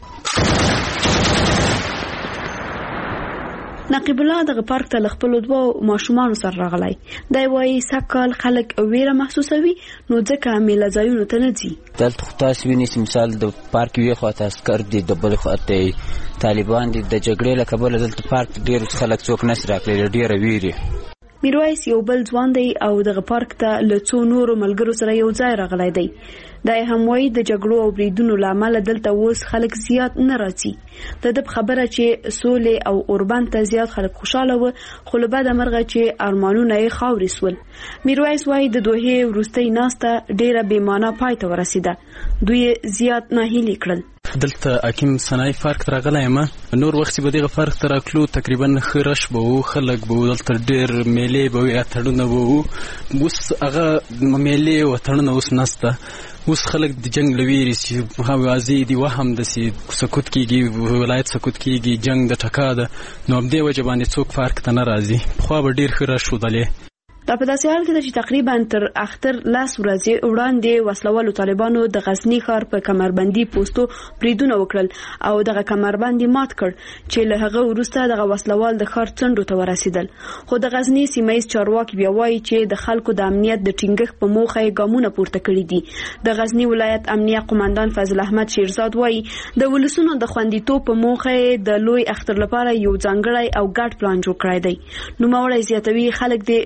نقیب الله دغه پارک ته له خپلو دوو ماشومانو سره راغلی. دی وایي سږکال خلک ویره محسوسوي، نو ځکه میله ځایونو ته نه ځي.
دلته خو تاسو وینئ چې مثال د پارک یوې خواته عسکر دي، د بلې خواته طالبان دي. د جګړې له کبله دلته پارک ډېر خلک څوک نشي راغلی، ډېره ویرې. میرویس یو بل ځوان دی او دغه پارک ته له څو نورو ملګرو سره یو ځای راغلی دی. دا هم وایي د جګړو او بریدونو له امله دلته اوس خلک زیات نه راځي. د ده خبره چې سولې او اوربند ته زیات خلک خوشحاله وه، خو له بده مرغه چې ارمانونه یې خاورې سول. میرویس وایي د دوحې وروستۍ ناسته ډېره بېمانا پای ته ورسېده، دوی زیات ناهیلي کړل.
دلته حکیم سنای پارک ته راغلی یم. نور وخت به دغه پارک ته راتلو تقریبا ښه رش به و، خلک به و، دلته ډېر میلې به وي، اتڼونه به و. اوس هغه میلې او اتڼونه اوس نسته. اوس خلک د جنګ له ویرې چې واضح دي، وهم داسې سکوت کېږي، ولایت سکوت کېږي، جنګ د ټکا ده، نو همدې وجه باندې څوک پارک ته نه راځي. پخوا به ډېر ښه رش ودلې.
دا په داسې حال کې ده چې تقریبا تر اختر لس ورځې وړاندې وسلوالو طالبانو د غزني ښار په کمربندي پوستو بریدونه وکړل او دغه کمربند یې مات کړ چې له هغه وروسته دغه وسلوال د ښار څنډو ته ورسېدل. خو د غزني سیمه ییز چارواکي بیا وایي چې د خلکو د امنیت د ټینګښت په موخه یې ګامونه پورته کړي دي. د غزني ولایت امنیه قومندان فضل احمد شیرزاد وایي د ولسونو د خوندیتوب په موخه یې د لوی اختر لپاره یو ځانګړی او ګډ پلان جوړ کړی دی. نوموړی زیاتوي خلک دې ډاډ ولري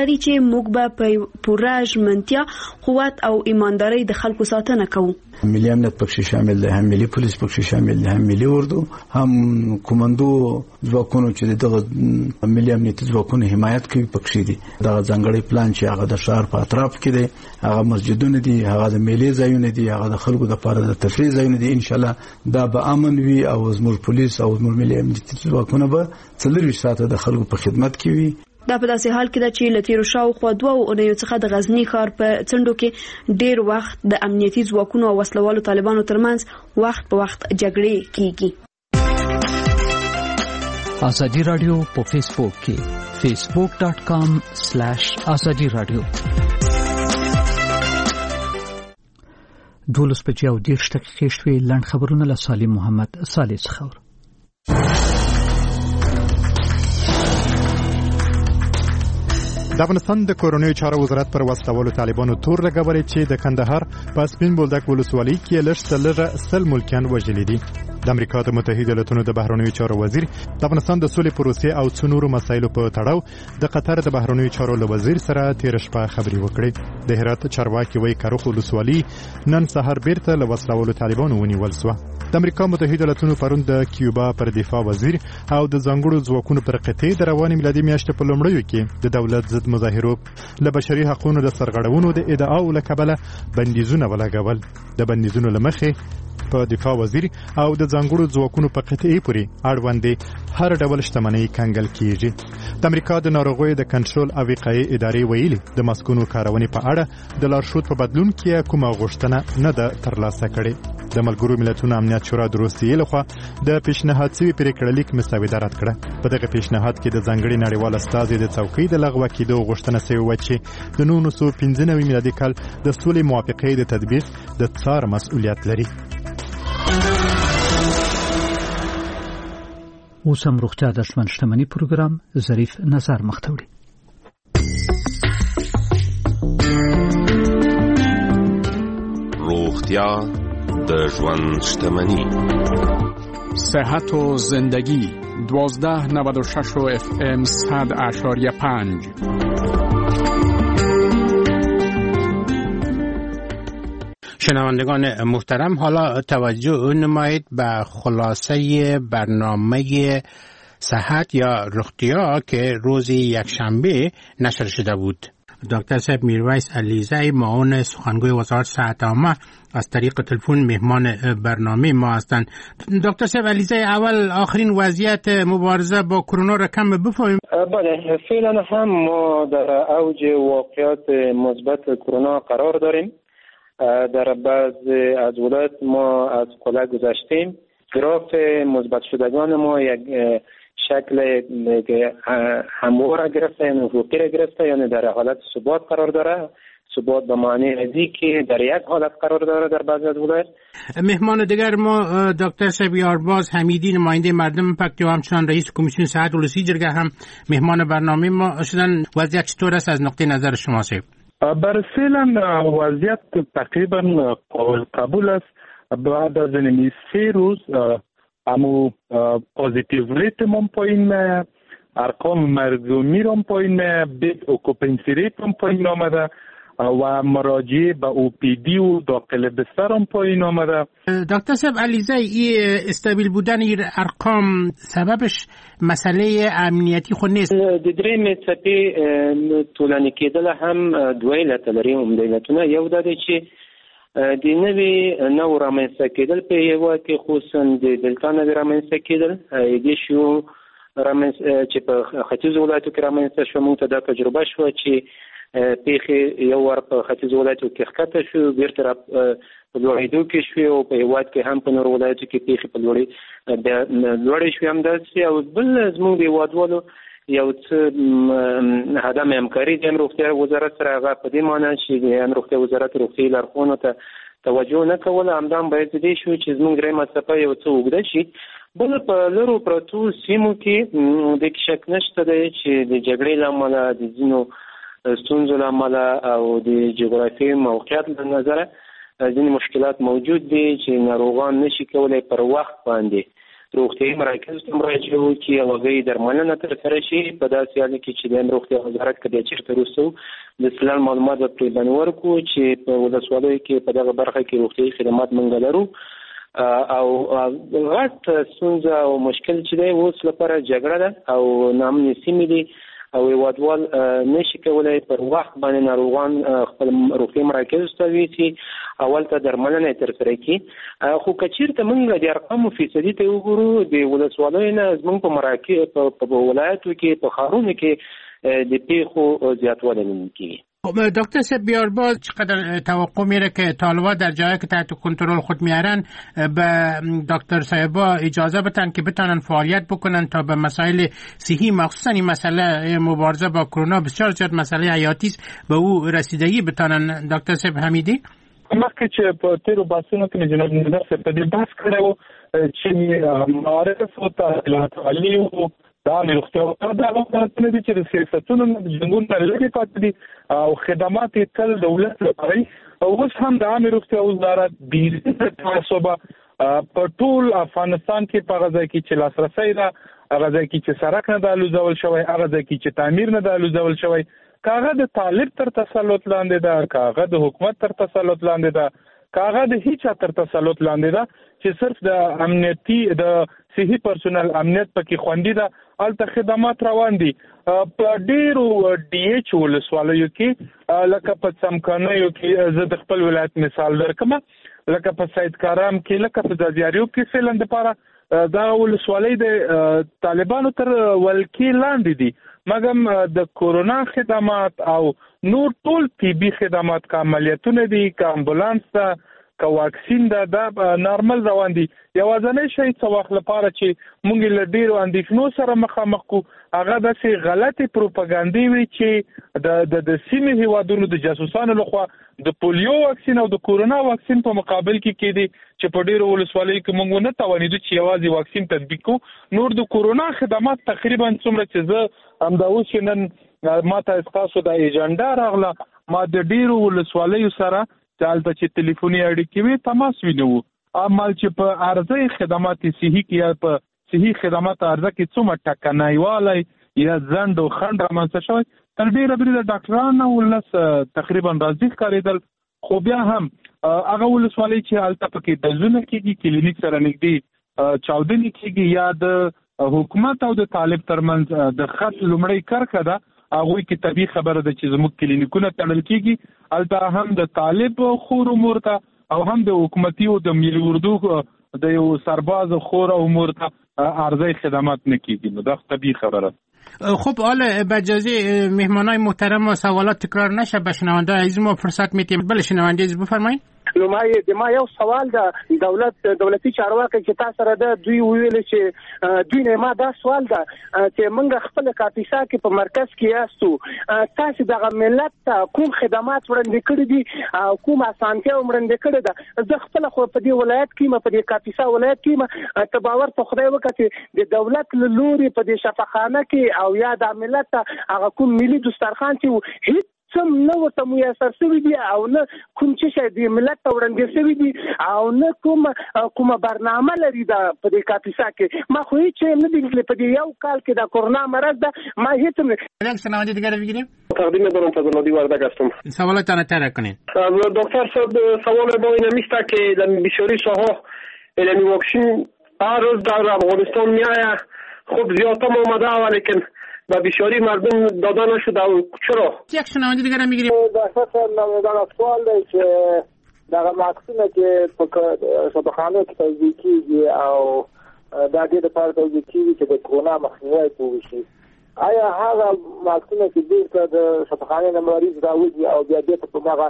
لري چې موږ به په پوره ژمنتیا قوت او ایمانداري د خلکو ساتنه کوو.
ملي امنیت پکې شامل دی، هم ملي پولیس پکې شامل دی، هم ملي اردو، هم کومندو ځواکونو چې دغه ملي امنیت ځواکونو حمایت کوي پکې دي. دغه ځانګړی پلان چې هغه د ښار په اطراف کې دی، هغه مسجدونه دي، هغه د میلې ځایونه دي، هغه د خلکو لپاره د تفریح ځایونه دي. ان شاء الله دا به امن وي او زموږ پولیس او زموږ ملي امنیت ځواکونه به څلورویشت ساعته د خلکو په خدمت کې وي.
دا په داسې حال کې ده چې له تیرو شاوخوا دوه اونیو څخه د غزني ښار په څنډو کې ډیر وخت د امنیتي ځواکونو او وسلوالو طالبانو ترمنځ وخت په وخت جګړې کیږي.
ازادي رادیو په فیسبوک کې فیسبوک ډاٹ کام سلیش ازادي رادیو. دولس بجې او دېرش دقیقې شوې. لنډ خبرونه له سالم محمد صالح څخه.
د افغانستان د کورونیو چارو وزارت پر وسلوالو طالبانو تور لګولې چې د کندهار په سپین بولدک ولسوالۍ کې لږ څه لږه سل ملکیان وژلي دي. د امریکا د متحده ایالاتونو د بهرنیو چارو وزیر د افغانستان د سولې پروسې او څو نورو مسایلو په تړاو د قطر د بهرنیو چارو له وزیر سره تیر شپه خبرې وکړې. د هرات چارواکي وایي کاروخ ولسوالۍ نن سهار بیرته له وسلوالو طالبانو ونیول شوه. د امریکا متحده ایالاتونو پرون د کیوبا پر دفاع وزیر او د ځانګړو ځواکونو پر قطعې د روانې میلادي میاشتې په لومړیو کې د دولت ضد مظاهرو له بشري حقوقو د سرغړونو د ادعاو له کبله بندیزونه ولګول. د بندیزونو له مخې په دفاع وزیر او د ځانګړو ځواکونو په قطعې پورې اړوندې هر ډول شتمنۍ کنګل کیږي. د امریکا د ناروغیو د کنټرول او وقایې ادارې ویلي د ماسکونو کارونې په اړه د لارښود په بدلون کې کومه غوښتنه نه ده ترلاسه کړې. د ملګرو ملتونو امنیت شورا د روسیې لخوا د پیشنهاد شوي پریکړه لیک مسودې رد کړه. په دغه پیشنهاد کې د ځانګړي نړیوال استازي د څوکۍ د لغوه کېدو غوښتنه شوې وه چې د نولس سوه پنځه نوي میلادي کال د سولې موافقې د تطبیق د څار مسؤلیت لري.
اوس هم روغتیا د ژوند شتمني پروګرام ظریف نظر مخته وړي.
روغتیا د ژوند شتمني.
صحت و زندگی دوازده نود و شش و اف ام صد اشاریه پنج.
شنوندگان محترم، حالا توجه نمایید به خلاصه برنامه صحت یا رختیا که روز یکشنبه نشر شده بود. دکتر صاحب میرویس علیزی معاون سخنگوی وزارت صحت عامه از طریق تلفن مهمان برنامه ما هستند. دکتر صاحب علیزی، اول آخرین وضعیت مبارزه با کرونا را کم بفهمیم.
بله، فعلا هم ما در اوج واقعیت مثبت کرونا قرار داریم. در بعضی از ولایات ما از قله گذشتیم. گراف مثبت شدگان ما یک شکل هموار گرفته، یعنی افقی را گرفته، یعنی در حالت ثبات قرار داره. ثبات به معنی ازی که در یک حالت قرار داره در بعضی از ولایات.
مهمان دیگر ما دکتر صاحب یارباز حمیدی، نماینده مردم پکتی و همچنان رئیس کمیسیون صحت ولسی جرگه هم مهمان برنامه ما شدن. وضعیت چطور است از نقطه نظر شما صاحب؟
بر فعلا وضعیت تقریبا قابل قبول است. بعد از این سه روز امو پوزیتیو ریت هم پایین میاد، ارقام مرزومی هم پایین میاد، بید اوکوپنسی ریت هم پایین آمده و مراجعه به او پی دی و داخل بستر هم پایین آمده.
دکتر صاحب علیزی، این استابیل بودن این ارقام سببش مسئله امنیتی خود نیست؟
د درې مڅپې ټولنې کېدل هم دوه علت لري. هم د علتونه یو دا دی چې د نوې نو رامنځته کېدل په هېواد کې خصوصا د دلتا نوې رامنځته کېدل د شو چې په ختیځو ولایتو کې رامنځته شو. موږ ته دا تجربه شوه چې پیښې یو ور په ختیځو ولایتو کې ښکته شو، بیرته را په لوړېدو کې شوې او په هېواد کې هم په نورو ولایتو کې پیښې په لوړې شوې همداسې. او بل زموږ د هېوادوالو یو څه عدم همکاري د روغتیا وزارت سره، هغه په دې معنی چې د روغتیا وزارت روغتیایي لارښوونو ته توجه نه کوله. همدا هم باید دې شو چې زموږ درېیمه څپه یو څه اوږده شي. بل په لرو پرتو سیمو کې د شک نشته دی چې د جګړې له امله، د ځینو ستونزو له امله او د جغرافیایي موقعیت له نظره ځینې مشکلات موجود دي چې ناروغان نشي کولی پر وخت باندې روغتیایي مراکزو ته مراجعه وکړي او هغوی درملنه ترسره شي. په داسې حال کې چې د روغتیا وزارت که د چېرته وروسته د اصطلاح معلومات به پرې باندې ورکړو چې په ولسوالیو کې په دغه برخه کې روغتیایي خدمات موږ لرو او غټ ستونزه او مشکل چې دی اوس لپاره جګړه ده او ناامنې سیمې دي او هېوادوال نشي کولی پر وخت باندې ناروغان خپل روغتیایي مراکزو ته ویسي اول ته درملنه یې ترسره کړي. خو که چېرته موږ د ارقامو فیصدي ته وګورو د ولسوالیو نه زموږ په مراکز په ولایتو کې په ښارونو کې د پیښو زیاتوالی لیدل کېږي.
دکتر صاحب بیارباز چقدر توقع میره که طالبان در جایی که تحت کنترل خود میارن به دکتر صاحبا اجازه بدن که بتونن فعالیت بکنن تا به مسائل صحی مخصوصا این مسئله مبارزه با کرونا بسیار زیاد مسئله حیاتی است به او رسیدگی بتونن. دکتر صاحب حمیدی
مخکې چې په تیرو بحثونو کې جناب نظر صاحب په دې بحث کړی و چې معارف او تعلیمات عالي او دا روغتیا او دا لپاره دي چې د سیاستونو جنګونو لري پاتې دي او خدمات تل دولت لپاره او اوس هم د عامه روغتیا وزارت بیرته تاسوبه په ټول افغانستان کې په غځای کې چې لاسرسي ده هغه ځای کې چې سړک نه د لوزول شوی هغه ځای کې چې تعمیر نه د لوزول شوی کاغه د طالب تر تسلط لاندې ده کاغه د حکومت تر تسلط لاندې ده کاغه د هیڅ تر تسلط لاندې ده چې صرف د امنیتي د صحي پرسونل امنیت پکې خوندي ده الته خدمات روان دي په ډیرو ډي ایچ ولسوالیو کې لکه په څمکنیو کې زه د خپل ولایت مثال درکم لکه په سید کارام کې لکه په ځاځیاریو کې فعلا لپاره دا ولسوالۍ د طالبانو تر ولکې لاندې دي مګم د کورونا خدمات او نور ټول طبي خدمات کا عملیاتونه دي کا امبولانس ته که واکسین ده دا نارمل روان دي. یوازنی شی څه وخت لپاره چې مونږ له ډیرو اندېښنو سره مخامخ کو هغه داسې غلطي پروپاګاندا وي چې د د سیمې هیوادونو د جاسوسانو لخوا د پولیو واکسین او د کورونا واکسین په مقابل کې کېدي چې په ډیرو ولسوالیو کې مونږ نه توانیدو چې یوازې واکسین تطبیق کو نور د کورونا خدمات تقریبا څومره چې زه همدا اوس نن ماته اسقاسو د ایجنډا راغله ما د ډیرو ولسوالیو سره چالته چې ټلیفوني اړیکې وي تماس وینو عمل چې په ارزي خدمات صحي کې یا په صحي خدمات ارزه کې څومره ټکنایواله یا زند او خند رامنځته شوی تر ډیره بری د ډاکټرانو ولس تقریبا راځي ښکارېدل خو بیا هم هغه ولسوالۍ چې هلته پکې د زونه کېږي کلینیک سره نږدې چاودنې کېږي یا د حکومت او د طالب ترمنځ د خط لومړی کرکه ده هغوی کې طبیعي خبره ده چې زموږ کلینیکونه تړل کېږي هلته هم د طالب خور امور ته او هم د حکومتي او د ملي اردو د یو سرباز خور امور ته ارزی خدمات نه کېږي نو دا طبیعي خبره.
خب حالا به اجازه مهمانای محترم و سوالات تکرار نشه به شنونده عزیز ما فرصت میتیم. بله شنونده عزیز بفرمایید.
نو ما د ما یو سوال د دولت دولتي چارواکي چې تاسو سره د دوی ویل چې دوی نه ما دا سوال ده چې موږ خپل کاپیسا کې په مرکز کې یاستو تاسو د ملت ته کوم خدمات وړاندې کړی دي او کوم اسانتیا وړاندې کړی ده زه خپل خو په دې ولایت کې ما په دې کاپیسا ولایت کې ما ته باور په خدای وکړي د دولت لوري په دې شفاخانه کې او یا د ملت هغه کوم ملي دسترخوان چې هیڅ سم نو ته میسر شوی دی او نه کوم چې د ملت وړاندې شوی دی او نه کوم کوم برنامه لري دا په دې کاپیسا کې ما خو هیڅ نه دی په دې یو کال کې د کورونا مرض ده ما هیڅ نه
یک سنوادی دیگر بگیریم
تقدیم دارم فضل الله وارد هستم
سوالتان تر کنید.
دکتر صاحب سوال با این میسته که در بسیاری ساحه علمی واکسین هر روز در افغانستان میآید خوب زیادتر آمده ولیکن و بسیاری مردم داده نشده و چرا؟
یک شنونده دیگر هم میگیریم.
در خصوص سوال دی که در مقصونه که شبخانه که توضیحی او در دید پر توضیحی که به کرونا مخنیوی پوشی آیا هذا مقصونه که دیر که در شبخانه مریض راویدی او بیا دیت پر مغا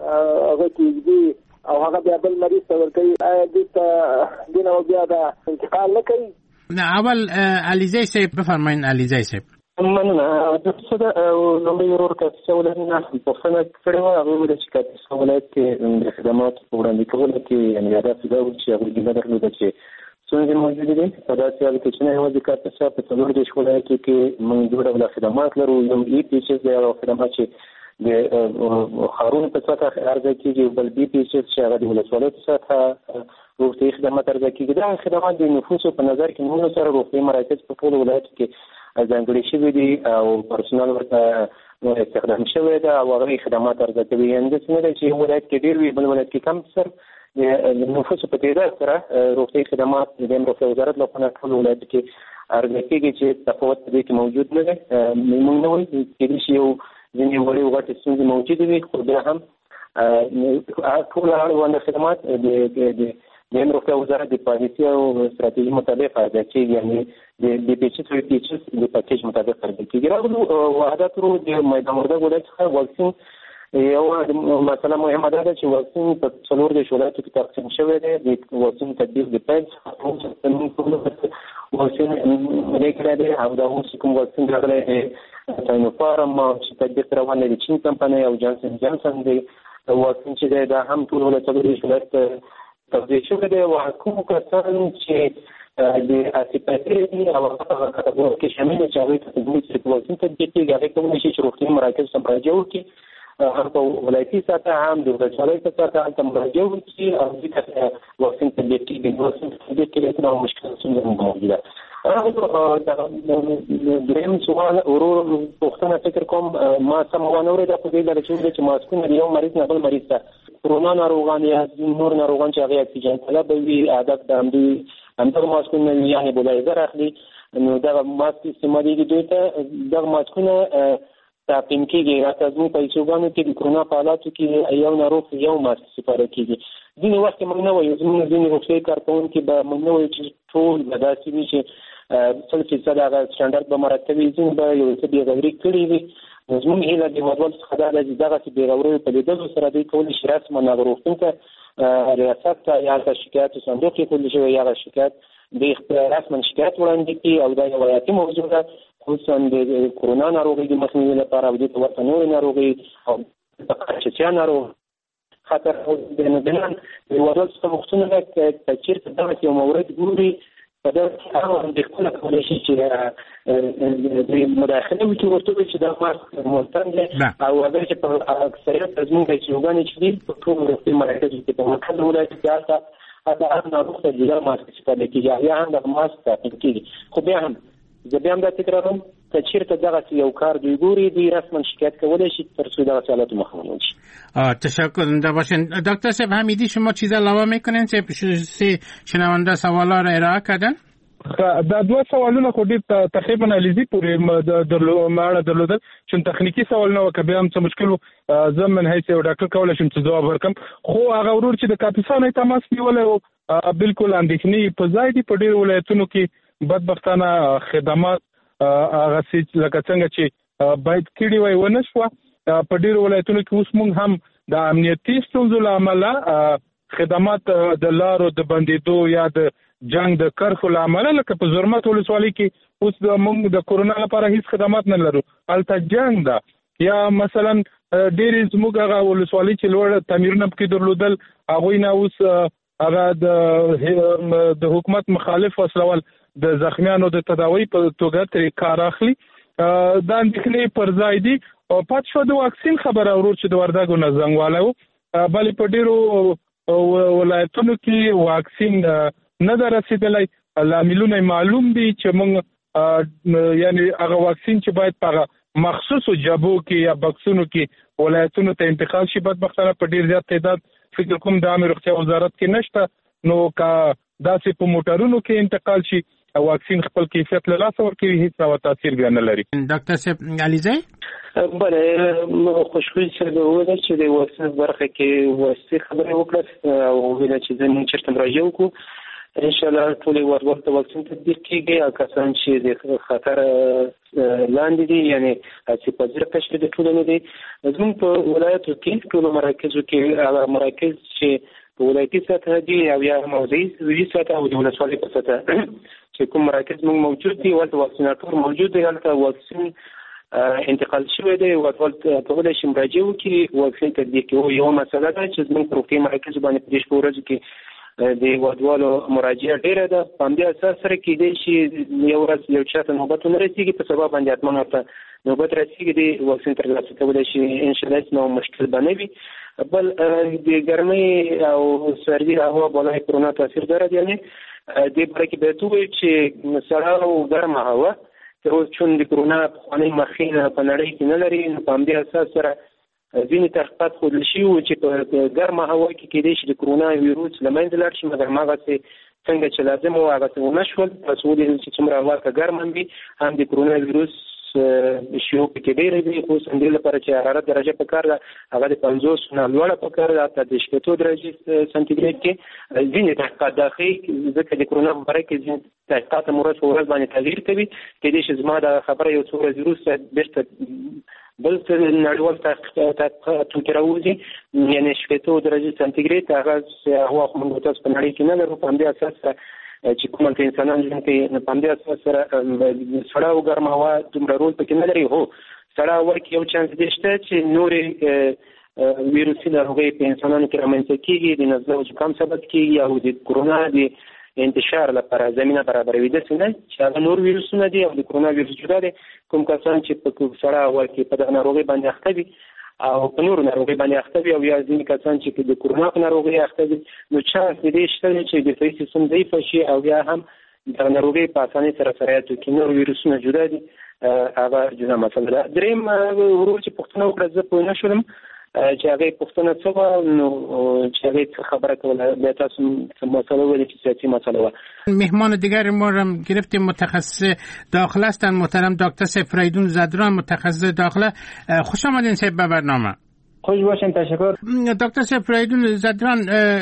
غیتی دی او هغه بیا بل مریض ته ورکوي آیا دیت دین او بیا دا انتقال نه کوي؟
نه اول علیزی صاحب بفرمایید. علیزی صاحب
مننه د څه د لومړی ورور کاپیسا ولایت نه پوښتنه کړې وه هغې وویل چې کاپیسا ولایت کې د خدماتو په وړاندې کولو کې یعنې هدف دا و چې هغوی ګیله درلوده چې ستونزې موجودې دي په داسې حال کې چې نه یوازې کاپیسا په څلور دېرش ولایتو کې موږ دوه ډوله خدمات لرو یو ای پی ایچ اس دی هغه خدمات چې د خارون په سطح عرضه کیږي، بل بي پی چې هغه د ولسوالۍ په سطح روغتیايي خدمات عرضه کیږي. دا خدمات د نفوسو په نظر کې موږ سره روغتیايي مراکز په ټول ولایت کې ځانګړي شوي دي او پرسونل ورته استخدام شوی ده او هغه خدمات عرضه کوي. یعنې داسې نه ده چې یو ولایت کې ډېر وي بل ولایت کې کم. سر د نفوسو په تعداد سره روغتیايي خدمات د روغتیا وزارت لخوا ټول ولایت کې عرضه کیږي چې تفاوت په دې کې موجود نه دی. موږ نه وایو کېدای شي یو ځینې وړې او غټې ستونزې موجودې وي، خو بیا هم ټول اړوند خدمات د د روغتیا وزارت د پالیسي او ستراتیژي مطابق عرضه کیږي، یعنې د پیچیز او پیچیز د پاکیج مطابق عرضه کیږي. راغلو وحدات ورو د میدان وردګ ولایت څخه واکسین یو مسله مهمه ده چې واکسین په څلور دېرش ولایتو کې تقسیم شوی دی. د واکسین تطبیق د پیل څخه واکسین لیکلی دی او دا اوس کوم واکسین راغلی دی ساینوفارم چې تطبیق روان دی، چین کمپنۍ او جانسن جانسن دی واکسین چې دی دا هم ټول ولایت څلور دېرش ولایت توضیح شوی دی. او کوم کسان چې د اسیپاتي او هغه کټګوري کې شامل دي چې هغوی ته د واکسین تطبیق کېږي، هغوی کولی شي چې روغتیايي مراکز ته مراجعه وکړي، هم په ولایتي سطح هم د ولسوالۍ په سطح هلته مراجعه وکړي او دوی ته واکسین تطبیق کېږي. واکسین تطبیق کې هېڅ ډول مشکل ستونزه نه موجوده. دریم سوال ورور پوښتنه فکر کوم ما سم ونه اورېده په دې ډول چې چې ماسکونه د یو مریض نه بل مریض ته کرونا ناروغان یا نور ناروغان چې هغه اکسیجن طلب وي عادت د همدوی همدغه ماسکونه یعنې بلایزر اخلي نو دغه ماسک استعمالېږي دوی ته دغه ماسکونه تعقیم کېږي. راته زموږ په ایسوګانو کې د کرونا په حالاتو کې یو ناروغ یو ماسک استفاده کېږي. ځینې وخت کې موږ نه وایو زموږ ځینې روغتیايي کارکوونکي به موږ نه وایو چې ټول به داسې وي چې سل فیصد هغه سټنډرډ به مراعات وي، ځینې به یو څه بېغوري کړي وي. نو زموږ هیله د هیوادوالو څخه دا ده چې دغسې بېغورۍ په لیدلو سره دوی کولی شي رسما هغه روغتون ته ریاست ته یا هلته شکایت صندوق کېښودل شوی یا هغه شکایت دوی رسما شکایت وړاندې کړي او دا یو حیاتي موضوع ده، خصوصا د کرونا ناروغۍ د مخنیوي لپاره او دې ته ورته نورې ناروغۍ او قرچچیا ناروغ خطر د نن د هیوادوالو څخه غوښتنه ده که چېرته دغسې یو مورد ګوري په دغه کې هغه اندېښنه کولی شي چې د مداخله وکړي ورته ووایي چې دا ماسک محترم دی او هغه چې په اکثریت زموږ پیسوګانې چې دي په ټولو روغتیايي مراکزو کې په مرکز ولایت کې هلته هلته هر ناروغ ته جلا ماسک استفاده کېږي یا هم دغه ماسک تعقیب کېږي. خو بیا هم زه بیا هم دا تکراروم که چېرته دغسې یو کار دوی ګوري دوی رسما شکایت کولی شي تر څو دغسې حالاتو مخه ونیول شي.
تشکر زنده باشین. دکتر صاحب حمیدی شما چیز علاوه میکنین که سه شنونده سوالا را ارائه کردن؟
دا دوه سوالونه خو ډېر تقریبا علیزي پورې ماړه درلودل چې تخنیکي سوال نه و که بیا هم څه مشکل و زه من حیث یو ډاکټر کولی شم چې ځواب ورکړم. خو هغه ورور چې د کاپیسا تماس نیولی و بالکل اندېښنې په ځای دي. په ډېرو ولایتونو کې بدبختانه خدمات هغسې لکه څنګه چې باید کړي وای ونه شوه. په ډېرو ولایتونو کې اوس موږ هم د امنیتي ستونزو له امله خدمات د لارو د بندېدو یا د جنگ د کرښو له امله لکه په زرمت ولسوالۍ کې اوس موږ د کورونا لپاره هیڅ خدمات نه لرو، هلته جنگ ده. یا مثلا ډېرې زموږ هغه ولسوالۍ چې لوړ تعمیرونه پکې درلودل هغوی نه اوس هغه د حکومت مخالف وسلوال د زخمیانو د تداوی په توګه ترې کار اخلي. دا اندېښنې پر ځای دي. پاتې شوه د واکسین خبره ورور چې د وردګو نه زنګ والی و، بلې په ډېرو ولایتونو کې واکسین نه ده رسېدلی. لاملونه معلوم دي چې موږ یعنې هغه واکسین چې باید په هغه مخصوصو جبو کې یا بکسونو کې ولایتونو ته انتقال شي بدبختانه په ډېر زیات تعداد فکر کوم د عامې روغتیا وزارت کې نشته. نو که داسې په موټرونو کې انتقال شي واکسین خپل کیفیت له لاسه ورکوي هیڅ ډول تاثیر بیا نه لري.
ډاکټر صاحب علیزی
بله خوشحال صاحب وویل چې د واکسین برخه کې واسطې خبرې وکړه او وویل چې زه نن چېرته مراجعه وکړو انشاءالله ټول هیوادوالو ته واکسین تطبیق کېږي او کسان چې د خطر لاندې دي یعنې هڅې پذیر قشر د ټولنې دي. زموږ په ولایتو کې ټولو مراکزو کې هغه مراکز چې په ولایتي سطح دي او یا موضوعي سطح او د ولسوالۍ په سطح چې کوم مراکز موږ موجود دي هلته واکسیناټور موجود دی، هلته واکسین انتقال شوی دی. هیوادوال کولی شي مراجعه وکړي واکسین تطبیق کړي. یوه مسله ده چې زموږ په روغتیايي مراکزو باندې په دې شپو ورځو کې د هیوادوالو مراجعه ډیره ده. په همدې اساس سره کېدای شي یو ورځ یو چا ته نوبت ونه رسېږي، په سبا باندې حتما ورته نوبت رسېږي د واکسین ترلاسه کولی شي. انشاءالله هېڅ نوع مشکل به نه وي. بل د ګرمۍ او سردي هوا بالای کرونا تاثیر دارد. یعنی دې باره کې باید ووایو چې سړه او ګرمه هوا تر اوسه چون د کرونا پخوانۍ مخینه په نړۍ کې نه لري، نو په همدې اساس سره ځینې تحقیقات ښودل شوي وو چې په ګرمه هوا کې کېدای شي د کرونا ویروس له منځه لاړ شي، مګر هماغسې څنګه چې لازم وو هغسې ونه شول. تاسو ولیدل چې څومره هوا که ګرمه وي هم د کرونا ویروس شیوع پکې ډېرې دي، خصوصا دې لپاره چې حرارت درجه پکار ده هغه د پنځوس نه لوړه پکار ده، حتی د شپېتو درجې سانتي ګریډ کې. ځینې تحقیقات دا ښیي ځکه د کرونا په باره کې ځینې تحقیقات هم ورځ په ورځ باندې تغییر کوي. کېدای شي زما دا خبره یو څو ورځې وروسته بېرته بل څه نړیوال تحقیقاتو کې راوځي، یعنې شپېتو درجې سانتي ګریډ هغه هوا خو موږ تاسو په نړۍ کې نه لرو. په همدې اساس سره چې کومه کې انسانان ژوند کوي، په همدې اساس سره سړه او ګرمه هوا دومره رول پکې نه لري. هو سړه هوا کې یو چانس دی شته چې نورې ویروسي ناروغۍ په انسانانو کې رامنځته کېږي، د نزله او زکام سبب کېږي او د کرونا د انتشار لپاره زمینه برابروي. داسې نه چې هغه نور ویروسونه دي او د کرونا ویروس جدا دی. کوم کسان چې په سړه هوا کې په دغه ناروغۍ باندې اخته دي او په نورو ناروغۍ باندې اخته وي، او یا ځینې کسان چې د کرونا په ناروغۍ اخته دي، نو چانس د دې شته دی چې دفاعي سیستم ضعیفه شي او یا هم دغه ناروغۍ په اسانۍ سره سرایت وکړي. نور ویروسونه جدا دي، هغه جدا مسله ده. درېیم ورور چې پوښتنه وکړه زه پوه نه شولم چې هغه پوښتنه څه وه، نو چې هغه څه خبره کوله، بیا تاسو مسئله ویلې چې سیاسي مسئله وه.
مهمان دیگر ما را گرفتیم متخصص داخله هستند محترم دکتر سیف فریدون زدران، متخصص داخله. خوش آمدین سیف به برنامه.
خوش باشین، تشکر.
دکتر سیف فریدون زدران،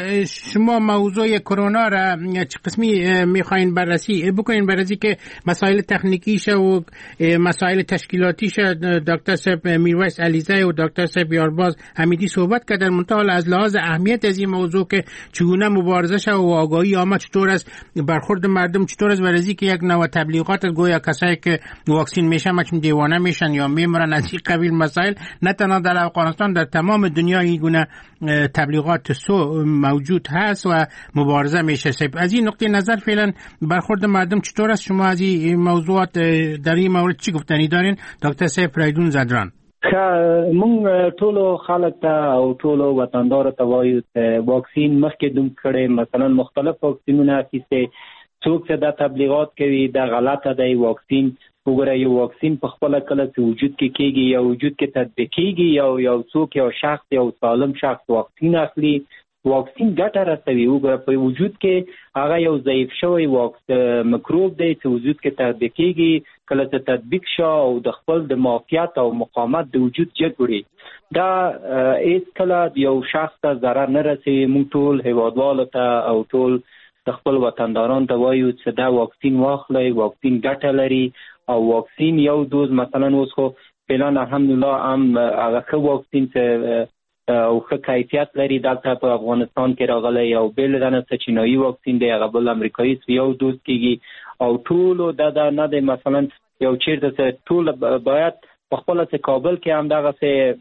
شما موضوع کرونا را چه قسمی میخواین بررسی بکنین؟ بررسی که مسائل تکنیکیش و مسائل تشکیلاتیش دکتر سیف میرویس علیزی و دکتر سیف یارباز حمیدی صحبت کردن. منتها از لحاظ اهمیت از این موضوع که چگونه مبارزش و آگاهی عامه چطور است، برخورد مردم چطور است، بررسی که یک نوع تبلیغات گویا کسایی که واکسین میشن مچم دیوانه میشن یا میمرن از این قبیل مسائل، نه تنها در افغانستان، در تمام دنیا این گونه تبلیغات سو موجود هست و مبارزه میشه. از این نقطه نظر فعلا برخورد مردم چطور است؟ شما از این موضوعات در این مورد چی گفتنی دارین دکتر سیف فریدون زدران؟
مونږ ټولو خلک ته او ټولو وطندارو ته وایو چې واکسین مخکې دوم کړي، مثلا مختلف واکسینونه اخیستي. څوک چې دا تبلیغات کوي دا غلطه دی. واکسین وګوره، یو واکسین په خپل کله چې وجود کې کېږي یا وجود کې تطبیق کېږي، یو یو څوک یو شخص یو سالم شخص واکسین اخلي، واکسین ګټه رسوي. وګوره په وجود کې هغه یو ضعیف شوی مکروب دی چې وجود کې تطبیق کېږي، کله چې تطبیق شو او د خپل د معافیت او مقاومت د وجود جګړې دا هیڅ کله یو شخص ته ضرر نه رسوي. موږ ټول هیوادوالو ته او ټول خپل وطنداران ته وایو چې دا واکسین واخلئ، واکسین ګټه لري. او واکسین یو دوز مثلا اوس خو فعلا الحمدلله هم هغه ښه واکسین چې او ښه کیفیت لري دلته په افغانستان کې راغلی، او بل دانه چې چینایي واکسین دی هغه بل امریکایي یو دوز کېږي. او ټولو دا دا نه دی مثلا یو چیرته چې ټول باید په خپل چې کابل کې هم دغه څه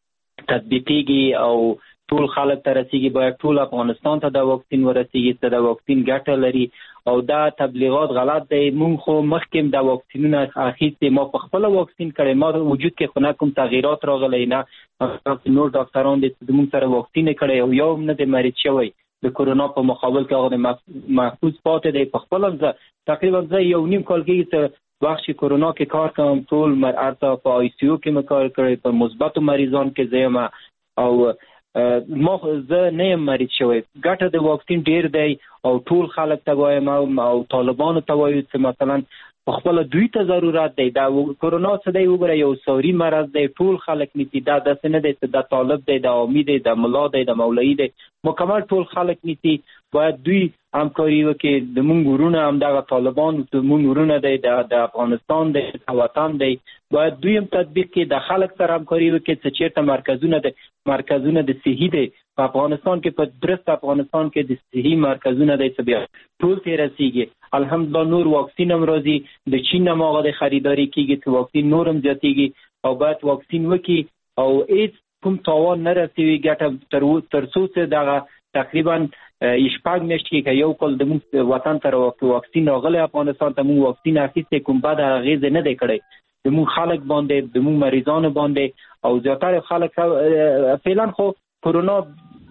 تطبیقیږي او ټول خلک ته رسیږي، باید ټول افغانستان ته دا واکسین ورسیږي چې دا واکسین ګټه لري. او دا تبلیغات غلط دی. مونږ خو مخکې دا واکسینونه اخیستي، ما په خپل واکسین کړی، ما وجود کې خو نه کوم تغییرات راغلی، نه نور ډاکټران دي چې موږ سره واکسین کړی او یو نه دی مریض شوی د کرونا په مقابل کې هغه محفوظ پاتې دی. په خپل ځای تقریبا زه یو نیم کال کېږي چې بخش کرونا کې کار کوم، ټول مرحله په آی سی یو کې مې کار کړی، په مثبتو مریضان کې زه او ما زه نه یم مریض شوی. ګټه د واکسین ډیر دی او ټول خلک ته وایم او طالبانو ته وایو چې مثلا په خپل دوی ته ضرورت دی. دا کرونا څه دی وګوره، یو ساری مرض دی، ټول خلک نیسي. دا داسې نه دی چې دا طالب دی، دا عامي دی، دا ملا دی، دا مولوي دی، مکمل ټول خلک نیسي. باید دوی همکاري وکړي. د مونږ ورونه همدغه طالبان د مونږ ورونه دی، د افغانستان دی، د وطن دی، باید دوی هم تطبیق کړي، د خلک سره همکاري وکړي چې چیرته مرکزونه دي مرکزونه د صحي دي په افغانستان کې، په درست افغانستان کې د صحي مرکزونه دي چې بیا ټول ته رسیږي. الحمدلله نور واکسین هم راځي، د چین هم هغه د خریداري کېږي چې واکسین نور هم زیاتېږي او باید واکسین وکړي او هیڅ کوم تاوان نه رسوي. ګټه تر تر څو چې دغه تقریبا شپږ میاشتې کې یو کال د موږ وطن ته واکسین راغلی افغانستان ته موږ واکسین اخیستی کوم بد اغېز نه دی کړی د موږ خلک باندې د موږ مریضانو باندې او زیاتره خلک فعلا خو کرونا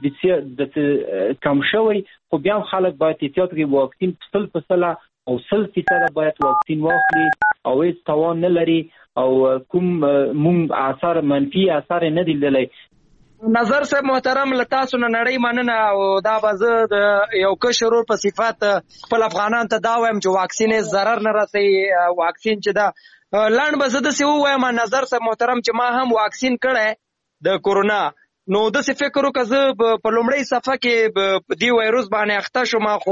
د کم شوی خو بیا خلک باید احتیاط وکړي واکسین سل په سله او سل فیصده باید واکسین واخلي او هیڅ توان نه لري او کوم موږ اثر منفي اثر نه دی لیدلی.
نظر صاحب محترم له تاسو نه نړۍ مننه او دا به زه د یو کشر په صفت خپل افغانان ته دا وایم چې واکسین یې ضرر نه رسوي. واکسین چې دا لنډ به زه داسې ووایم نظر صاحب محترم چې ما هم واکسین کړی د کورونا نو داسې فکر وکړه زه په لومړۍ صفحه کې دې وایروس باندې اخته شوم خو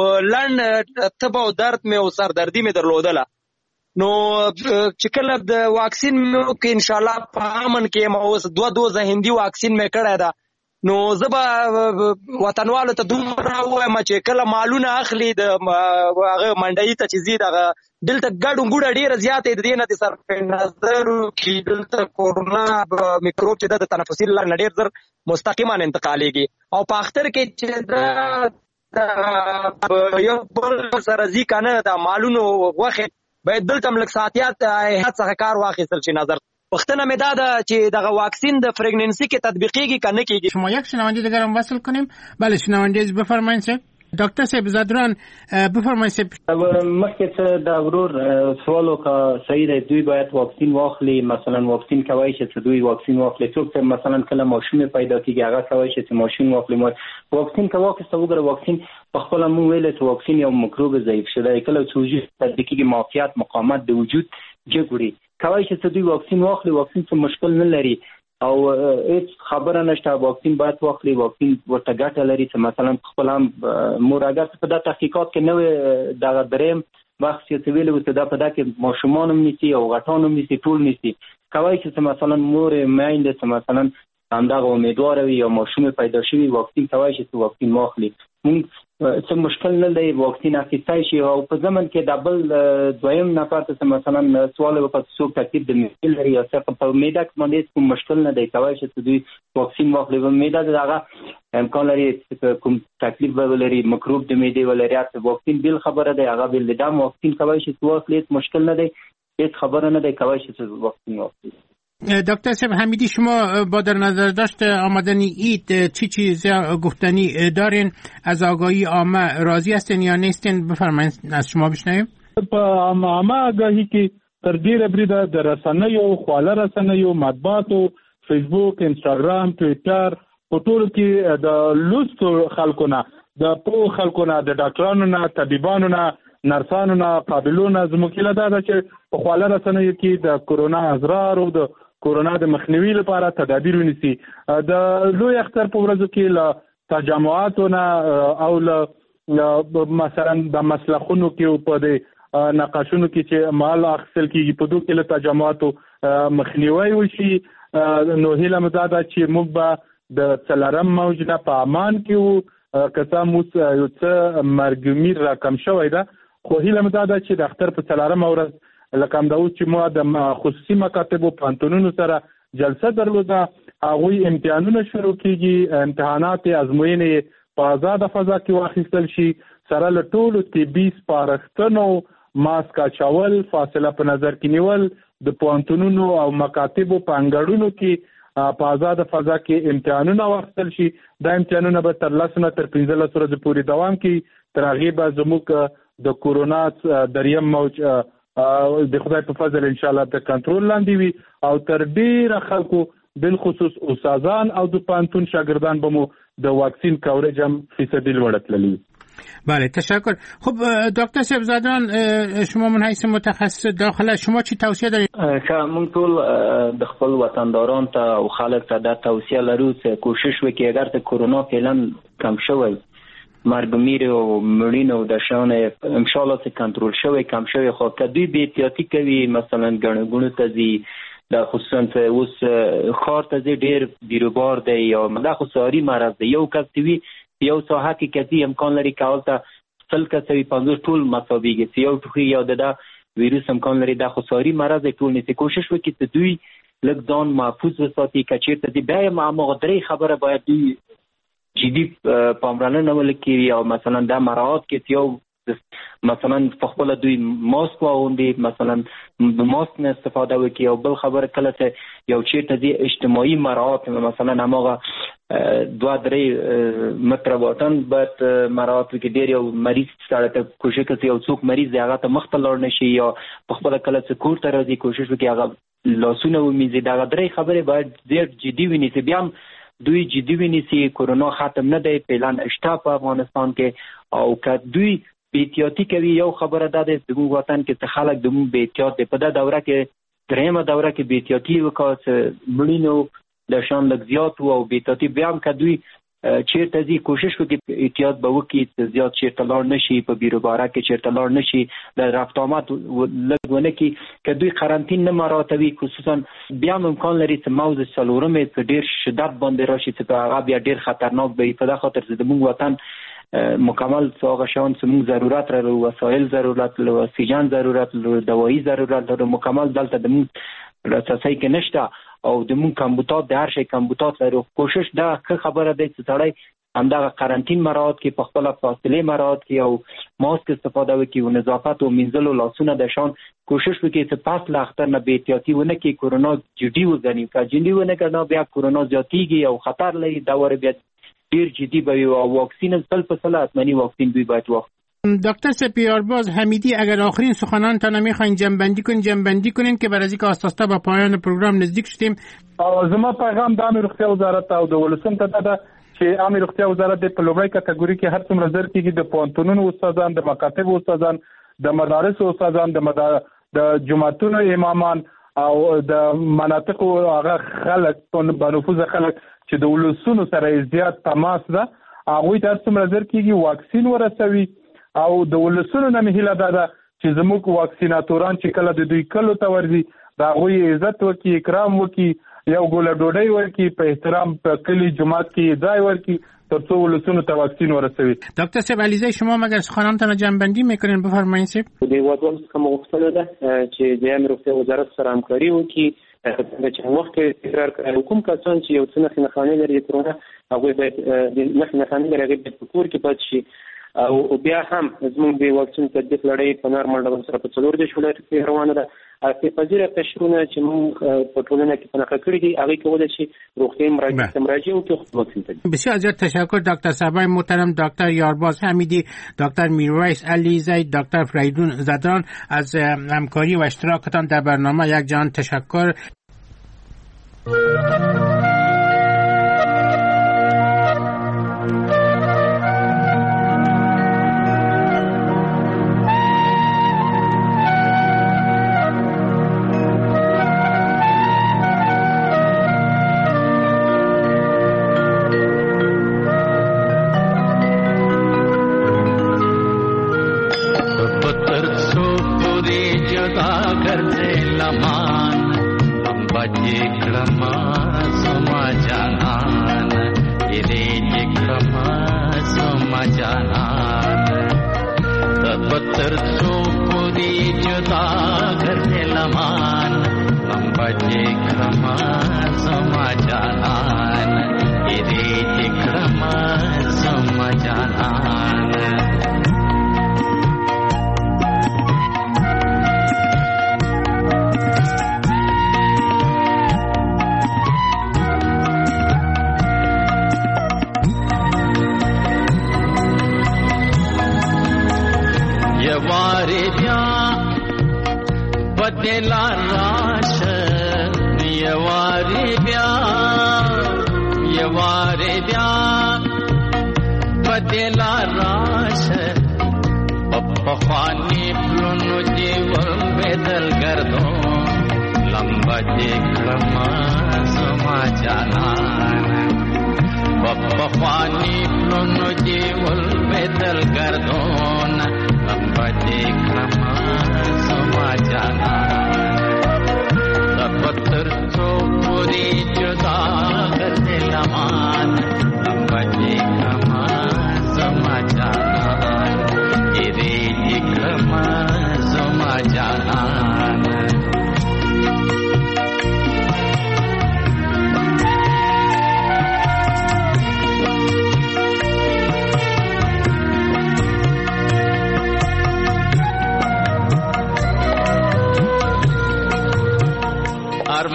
لنډ تبه او درد مې او سردردي مې درلودله نو چې کله د واکسین مې وکړ انشاءالله په امن کې یم اوس دوه دوزه هندي واکسین مې کړی ده نو زه به وطنوالو ته دومره ووایم چې کله مالونه اخلي د هغه منډیي ته چې ځي دغه دلته ګډو ګوډه ډېره زیاته د دې نه د صرف نظر چې دلته کورونا میکروب چې د تنفسي لارې نه ډېر زر مستقیما انتقالېږي او په اختر کې چې دا یو بل سره ځي که نه د مالونو غوښې باید دلته هم لږ ساعتیات هیات څخه کار واخیستل شي. نظر پوښتنه مې دا ده چې دغه واکسین د پرگننسی کې تطبیقیږي که نه کیږي؟
شما یک شنونده دیگر هم وصل کنیم. بله شنونده بفرمایید صاحب. دکتر صاحب زادران بفرمایید صاحب.
مخکې څه دا ورور سوال وکړه صحیح دی دوی باید واکسین واخلي مثلا واکسین کوي چې دوی واکسین واخلي څوک چې مثلا کله ماشوم پیدا کیږي هغه کوي چې ماشوم واخلي واکسین کوي واکسته وګوره واکسین په خپل مو ویل چې واکسین یو میکروب ضعیف شوی کله چې وجود تطبیقي معافیت مقاومت د وجود جوړي کوي چې دوی واکسین واخلي واکسین څه مشکل نه لري او هیڅ خبره نشته واکسین باید واخلي واکسین ورته ګټه لري چې مثلا خپل هم مراجعه په د تحقیقات کې نوې دغه دریم وخت چې ویلو چې دا په دا کې ماشومان هم نيسي او غټان هم نيسي ټول نيسي کوي چې مثلا مور مایند چې مثلا همدغه امیدوار وي یا ماشوم پیدا شوی واکسین کوي چې واکسین واخلي موږ څه مشکل نه دی واکسین اخیستای شي او په ځمن کې دبل دویم نفر ته مثلا سوال وکړ څوک ترتیب د میل لري یا څه په میډا کې باندې کوم مشکل نه دی کوي چې دوی واکسین واخلي و میډا دغه امکان لري کوم تکلیف ولري مکروب د میډې ولري چې واکسین بل خبره دی هغه بل د واکسین کوي چې واخلي مشکل نه دی هیڅ خبره نه دی کوي چې واکسین واخلي.
دکتر صاحب حمیدی شما با در نظر داشت آمدن اید چی چیز گفتنی دارین از آگاهی عامه راضی هستین یا نیستین؟ بفرمایید از شما بشنویم.
په عامه آگاهی کې تر ډیره بریده د رسنیو خواله رسنیو مطبوعاتو فیسبوک انستاګرام ټویټر په ټول کې د لوستو خلکونه د پو خلکونه د ډاکټرانو نه طبيبانو نه نرسانو نه قابلونه زموږ له دا چې په خواله رسنیو کې د کورونا اضرار او د کورونا د مخنیوي لپاره تدابیر ونیسي. د لوی اختر په ورځو کې له تجمعاتو نه او له مثلا د مسلخونو کې په د نقاشونو کې چې مال اخیستل کېږي په دوه کې له تجمعاتو مخنیوي وشي نو هیله مو دا ده چې موږ به د څلورم موج نه په امان کې وو که څه مو یو څه مرګ میر راکم شوی ده خو هیله مو دا ده چې د اختر په څلورمه ورځ لکه همدا اوس چې مو د خصوصي مکاتبو پوهنتونونو سره جلسه درلوده هغوی امتحانونه شروع کېږي امتحانات ازموینې په ازاده فضا کې واخیستل شي سره له ټولو طبي سپارښتنو ماسک اچول فاصله په نظر کې نیول د پوهنتونونو او مکاتبو په انګړونو کې په ازاده فضا کې امتحانونه واخیستل شي دا امتحانونه به تر لس نه تر پنځلس ورځې پورې دوام کوي تر هغې به زموږ د کورونا دریم موج د خدای په فضل ان شاء الله د کنټرول لاندې وي او تر ډیره خلکو بالخصوص استادان او د پانتون شاگردان به مو د واکسین کوریج هم فیصدی لوړ تللی.
بله تشکر. خب دکتر صاحب زادران شما من حیث متخصص داخله شما چی توصیه دارید؟
که موږ ټول د خپل وطنداران ته او خلک ته دا توصیه لرو چې کوشش وکړي اگر ته کورونا فعلا کم شوی مرګ میر او مړینه او د شان ان شاء الله چې کنټرول شوی کم شوی خو کدی به احتیاطي کوي مثلا ګڼ ګڼ ته دي د خصوصا اوس خار ته ډیر بیروبار دی یا د خصوصي مرض دی یو کس دی یو ساحه کې کدی امکان لري کول ته تل کسوي پنځه ټول مساويږي یو ټوخي یا د ویروس امکان لري د خصوصي مرض ټول نه کوشش وکړي چې دوی لږ ځان محفوظ وساتي کچیر ته دی بیا ما مغدري خبره باید دوی جدي پاملرنه ولکې او مثلا د مراعات کې یو مثلا په خپل دوی ماسک واغوندي، مثلا ماسک نه استفاده وکړي، او بل خبر کله چې یو چیرته دي اجتماعي مراعات مثلا هغه دوه درې متر واټن بعد مراعات وکړي. ډېر یو مریض سره ته کوشش کوي یو څوک مریض دی هغه ته مخ ته لاړ نشي یا په خپل کله چې کور ته راځي کوشش وکړي هغه لاسونه ومینځي. دا درې خبرې باید ډېر جدي ونیسي. بیا دوی جدي ونیسي کورونا ختم نه دی، پلان اشته په افغانستان کې، او که دوی بی‌احتیاطي کوي یو خبره ده د زموږ وطن کې څه خلک د مو بی‌احتیاط دي. په دا دوره کې درېمه دوره کې بی‌احتیاطي وکړه چې مړینو د شان لږ زیات وو او بی‌احتیاطي بیا هم که دوی چیرته ځي کوشش وکړي احتیاط به وکړي چې زیات چیرته لاړ نشي، په بیروباره کې چیرته لاړ نشي، د رفت آمد لږ ونه کړي. که دوی قرنطین نه مراعاتوي خصوصا بیا هم امکان لري چې موضوع څلورمې په ډېر شدت باندې راشي چې په هغه بیا ډېر خطرناک به وي. په دا خاطر چې زموږ وطن مکمل هغه شیان چې موږ ضرورت لرو، وسایل ضرورت لرو، اکسیجن ضرورت لرو، دوایي ضرورت لرو، مکمل دلته د موږ رساسۍ کې نشته او د موږ کمبوتات د هر شي کمبوتات لرو. کوشش دا ښه خبره ده چې سړی همدغه قرنطین مراعات کې، په خپله فاصلې مراعات کې او ماسک استفاده وکړي او نظافت او مینځلو لاسونه د شان کوشش وکړي چې پس له اختر نه بې احتیاطي ونه کړي، کورونا جدي وګڼي. که جدي ونه کړي بیا کورونا زیاتېږي او خطر لري. دا وره بیا ډېر جدي به وي او واکسین سل په سل حتمني واکسین دوی باید واخلي.
دکتر سپیارباز حمیدی، اگر آخرین سخنانتان میخواین جنبندی کنین جنبندی کنین که برای اینکه آستاستا به پایان پروگرام نزدیک شدیم.
زما پیغام د امیر روغتیا وزارت او د ولسم ته ده چې امیر روغتیا وزارت د پلوړی کټګوري کې هر څومره زر کېږي د پوهنتونونو استادان، د مکاتب استادان، د مدارس استادان، د مدار... د جماعتونو امامان او د مناطقو هغه خلک بنفوذ خلک چې د ولسونو سره زیات تماس ده هغوی ته هر څومره زر کېږي واکسین ورسوي. او د ولسونو نه مهیله ده ده چې زموږ واکسیناتوران چې کله د دوی کلو ته ورځي د هغوی عزت وکړي، اکرام وکړي، یو ګوله ډوډۍ ورکړي، په احترام په کلي جماعت کې ځای ورکړي تر څو ولسونو ته واکسین ورسوي.
دکتر صاحب علیزی، شما مگر سخنانتان جنبندی میکنین بفرمایید صاحب.
د هیوادوالو څخه مغوښتنه ده چې د امیر روغتیا وزارت سره همکاري وکړي. د چند وخت کې تکرار کړی کوم کسان چې یو څه نښې نښانې لري د کرونا هغوی باید د نښې نښانې لري هغوی باید په کور کې پاتې شي. او بیا هم زموږ د واکسین تطبیق لړۍ په نارمل ډول سره په څلور دېرش ولایتو کې روانه ده. اړتیا پذیره قشرونه چې موږ په ټولنه کې په نښه کړي دي هغوی کولی شي روغتیایي مراجعو ته مراجعه وکړي خپل واکسین تطبیق.
بسیار زیاد تشکر دکتر صاحبای محترم، دکتر یارباز حمیدی، دکتر میرویس علیزی، دکتر فریدون زدران از همکاری و اشتراکتان در برنامه. یک جان تشکر.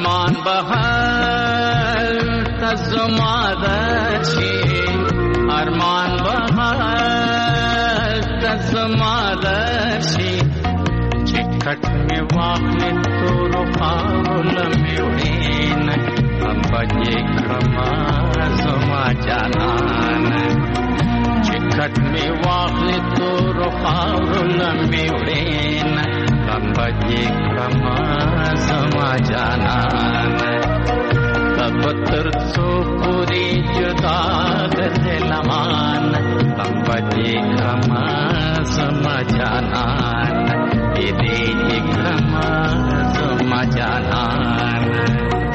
ارمان بهر تزمادشی ارمان بهر تزمادشی چکت می واقع تو رو خاول میوین بجی کرما زما جانان چکت می واقع تو رو خاول میوین بجی کرما زما جانان تب ترسو پوری جدا دلمان بجی کرما زما جانان دی کرما زما جانان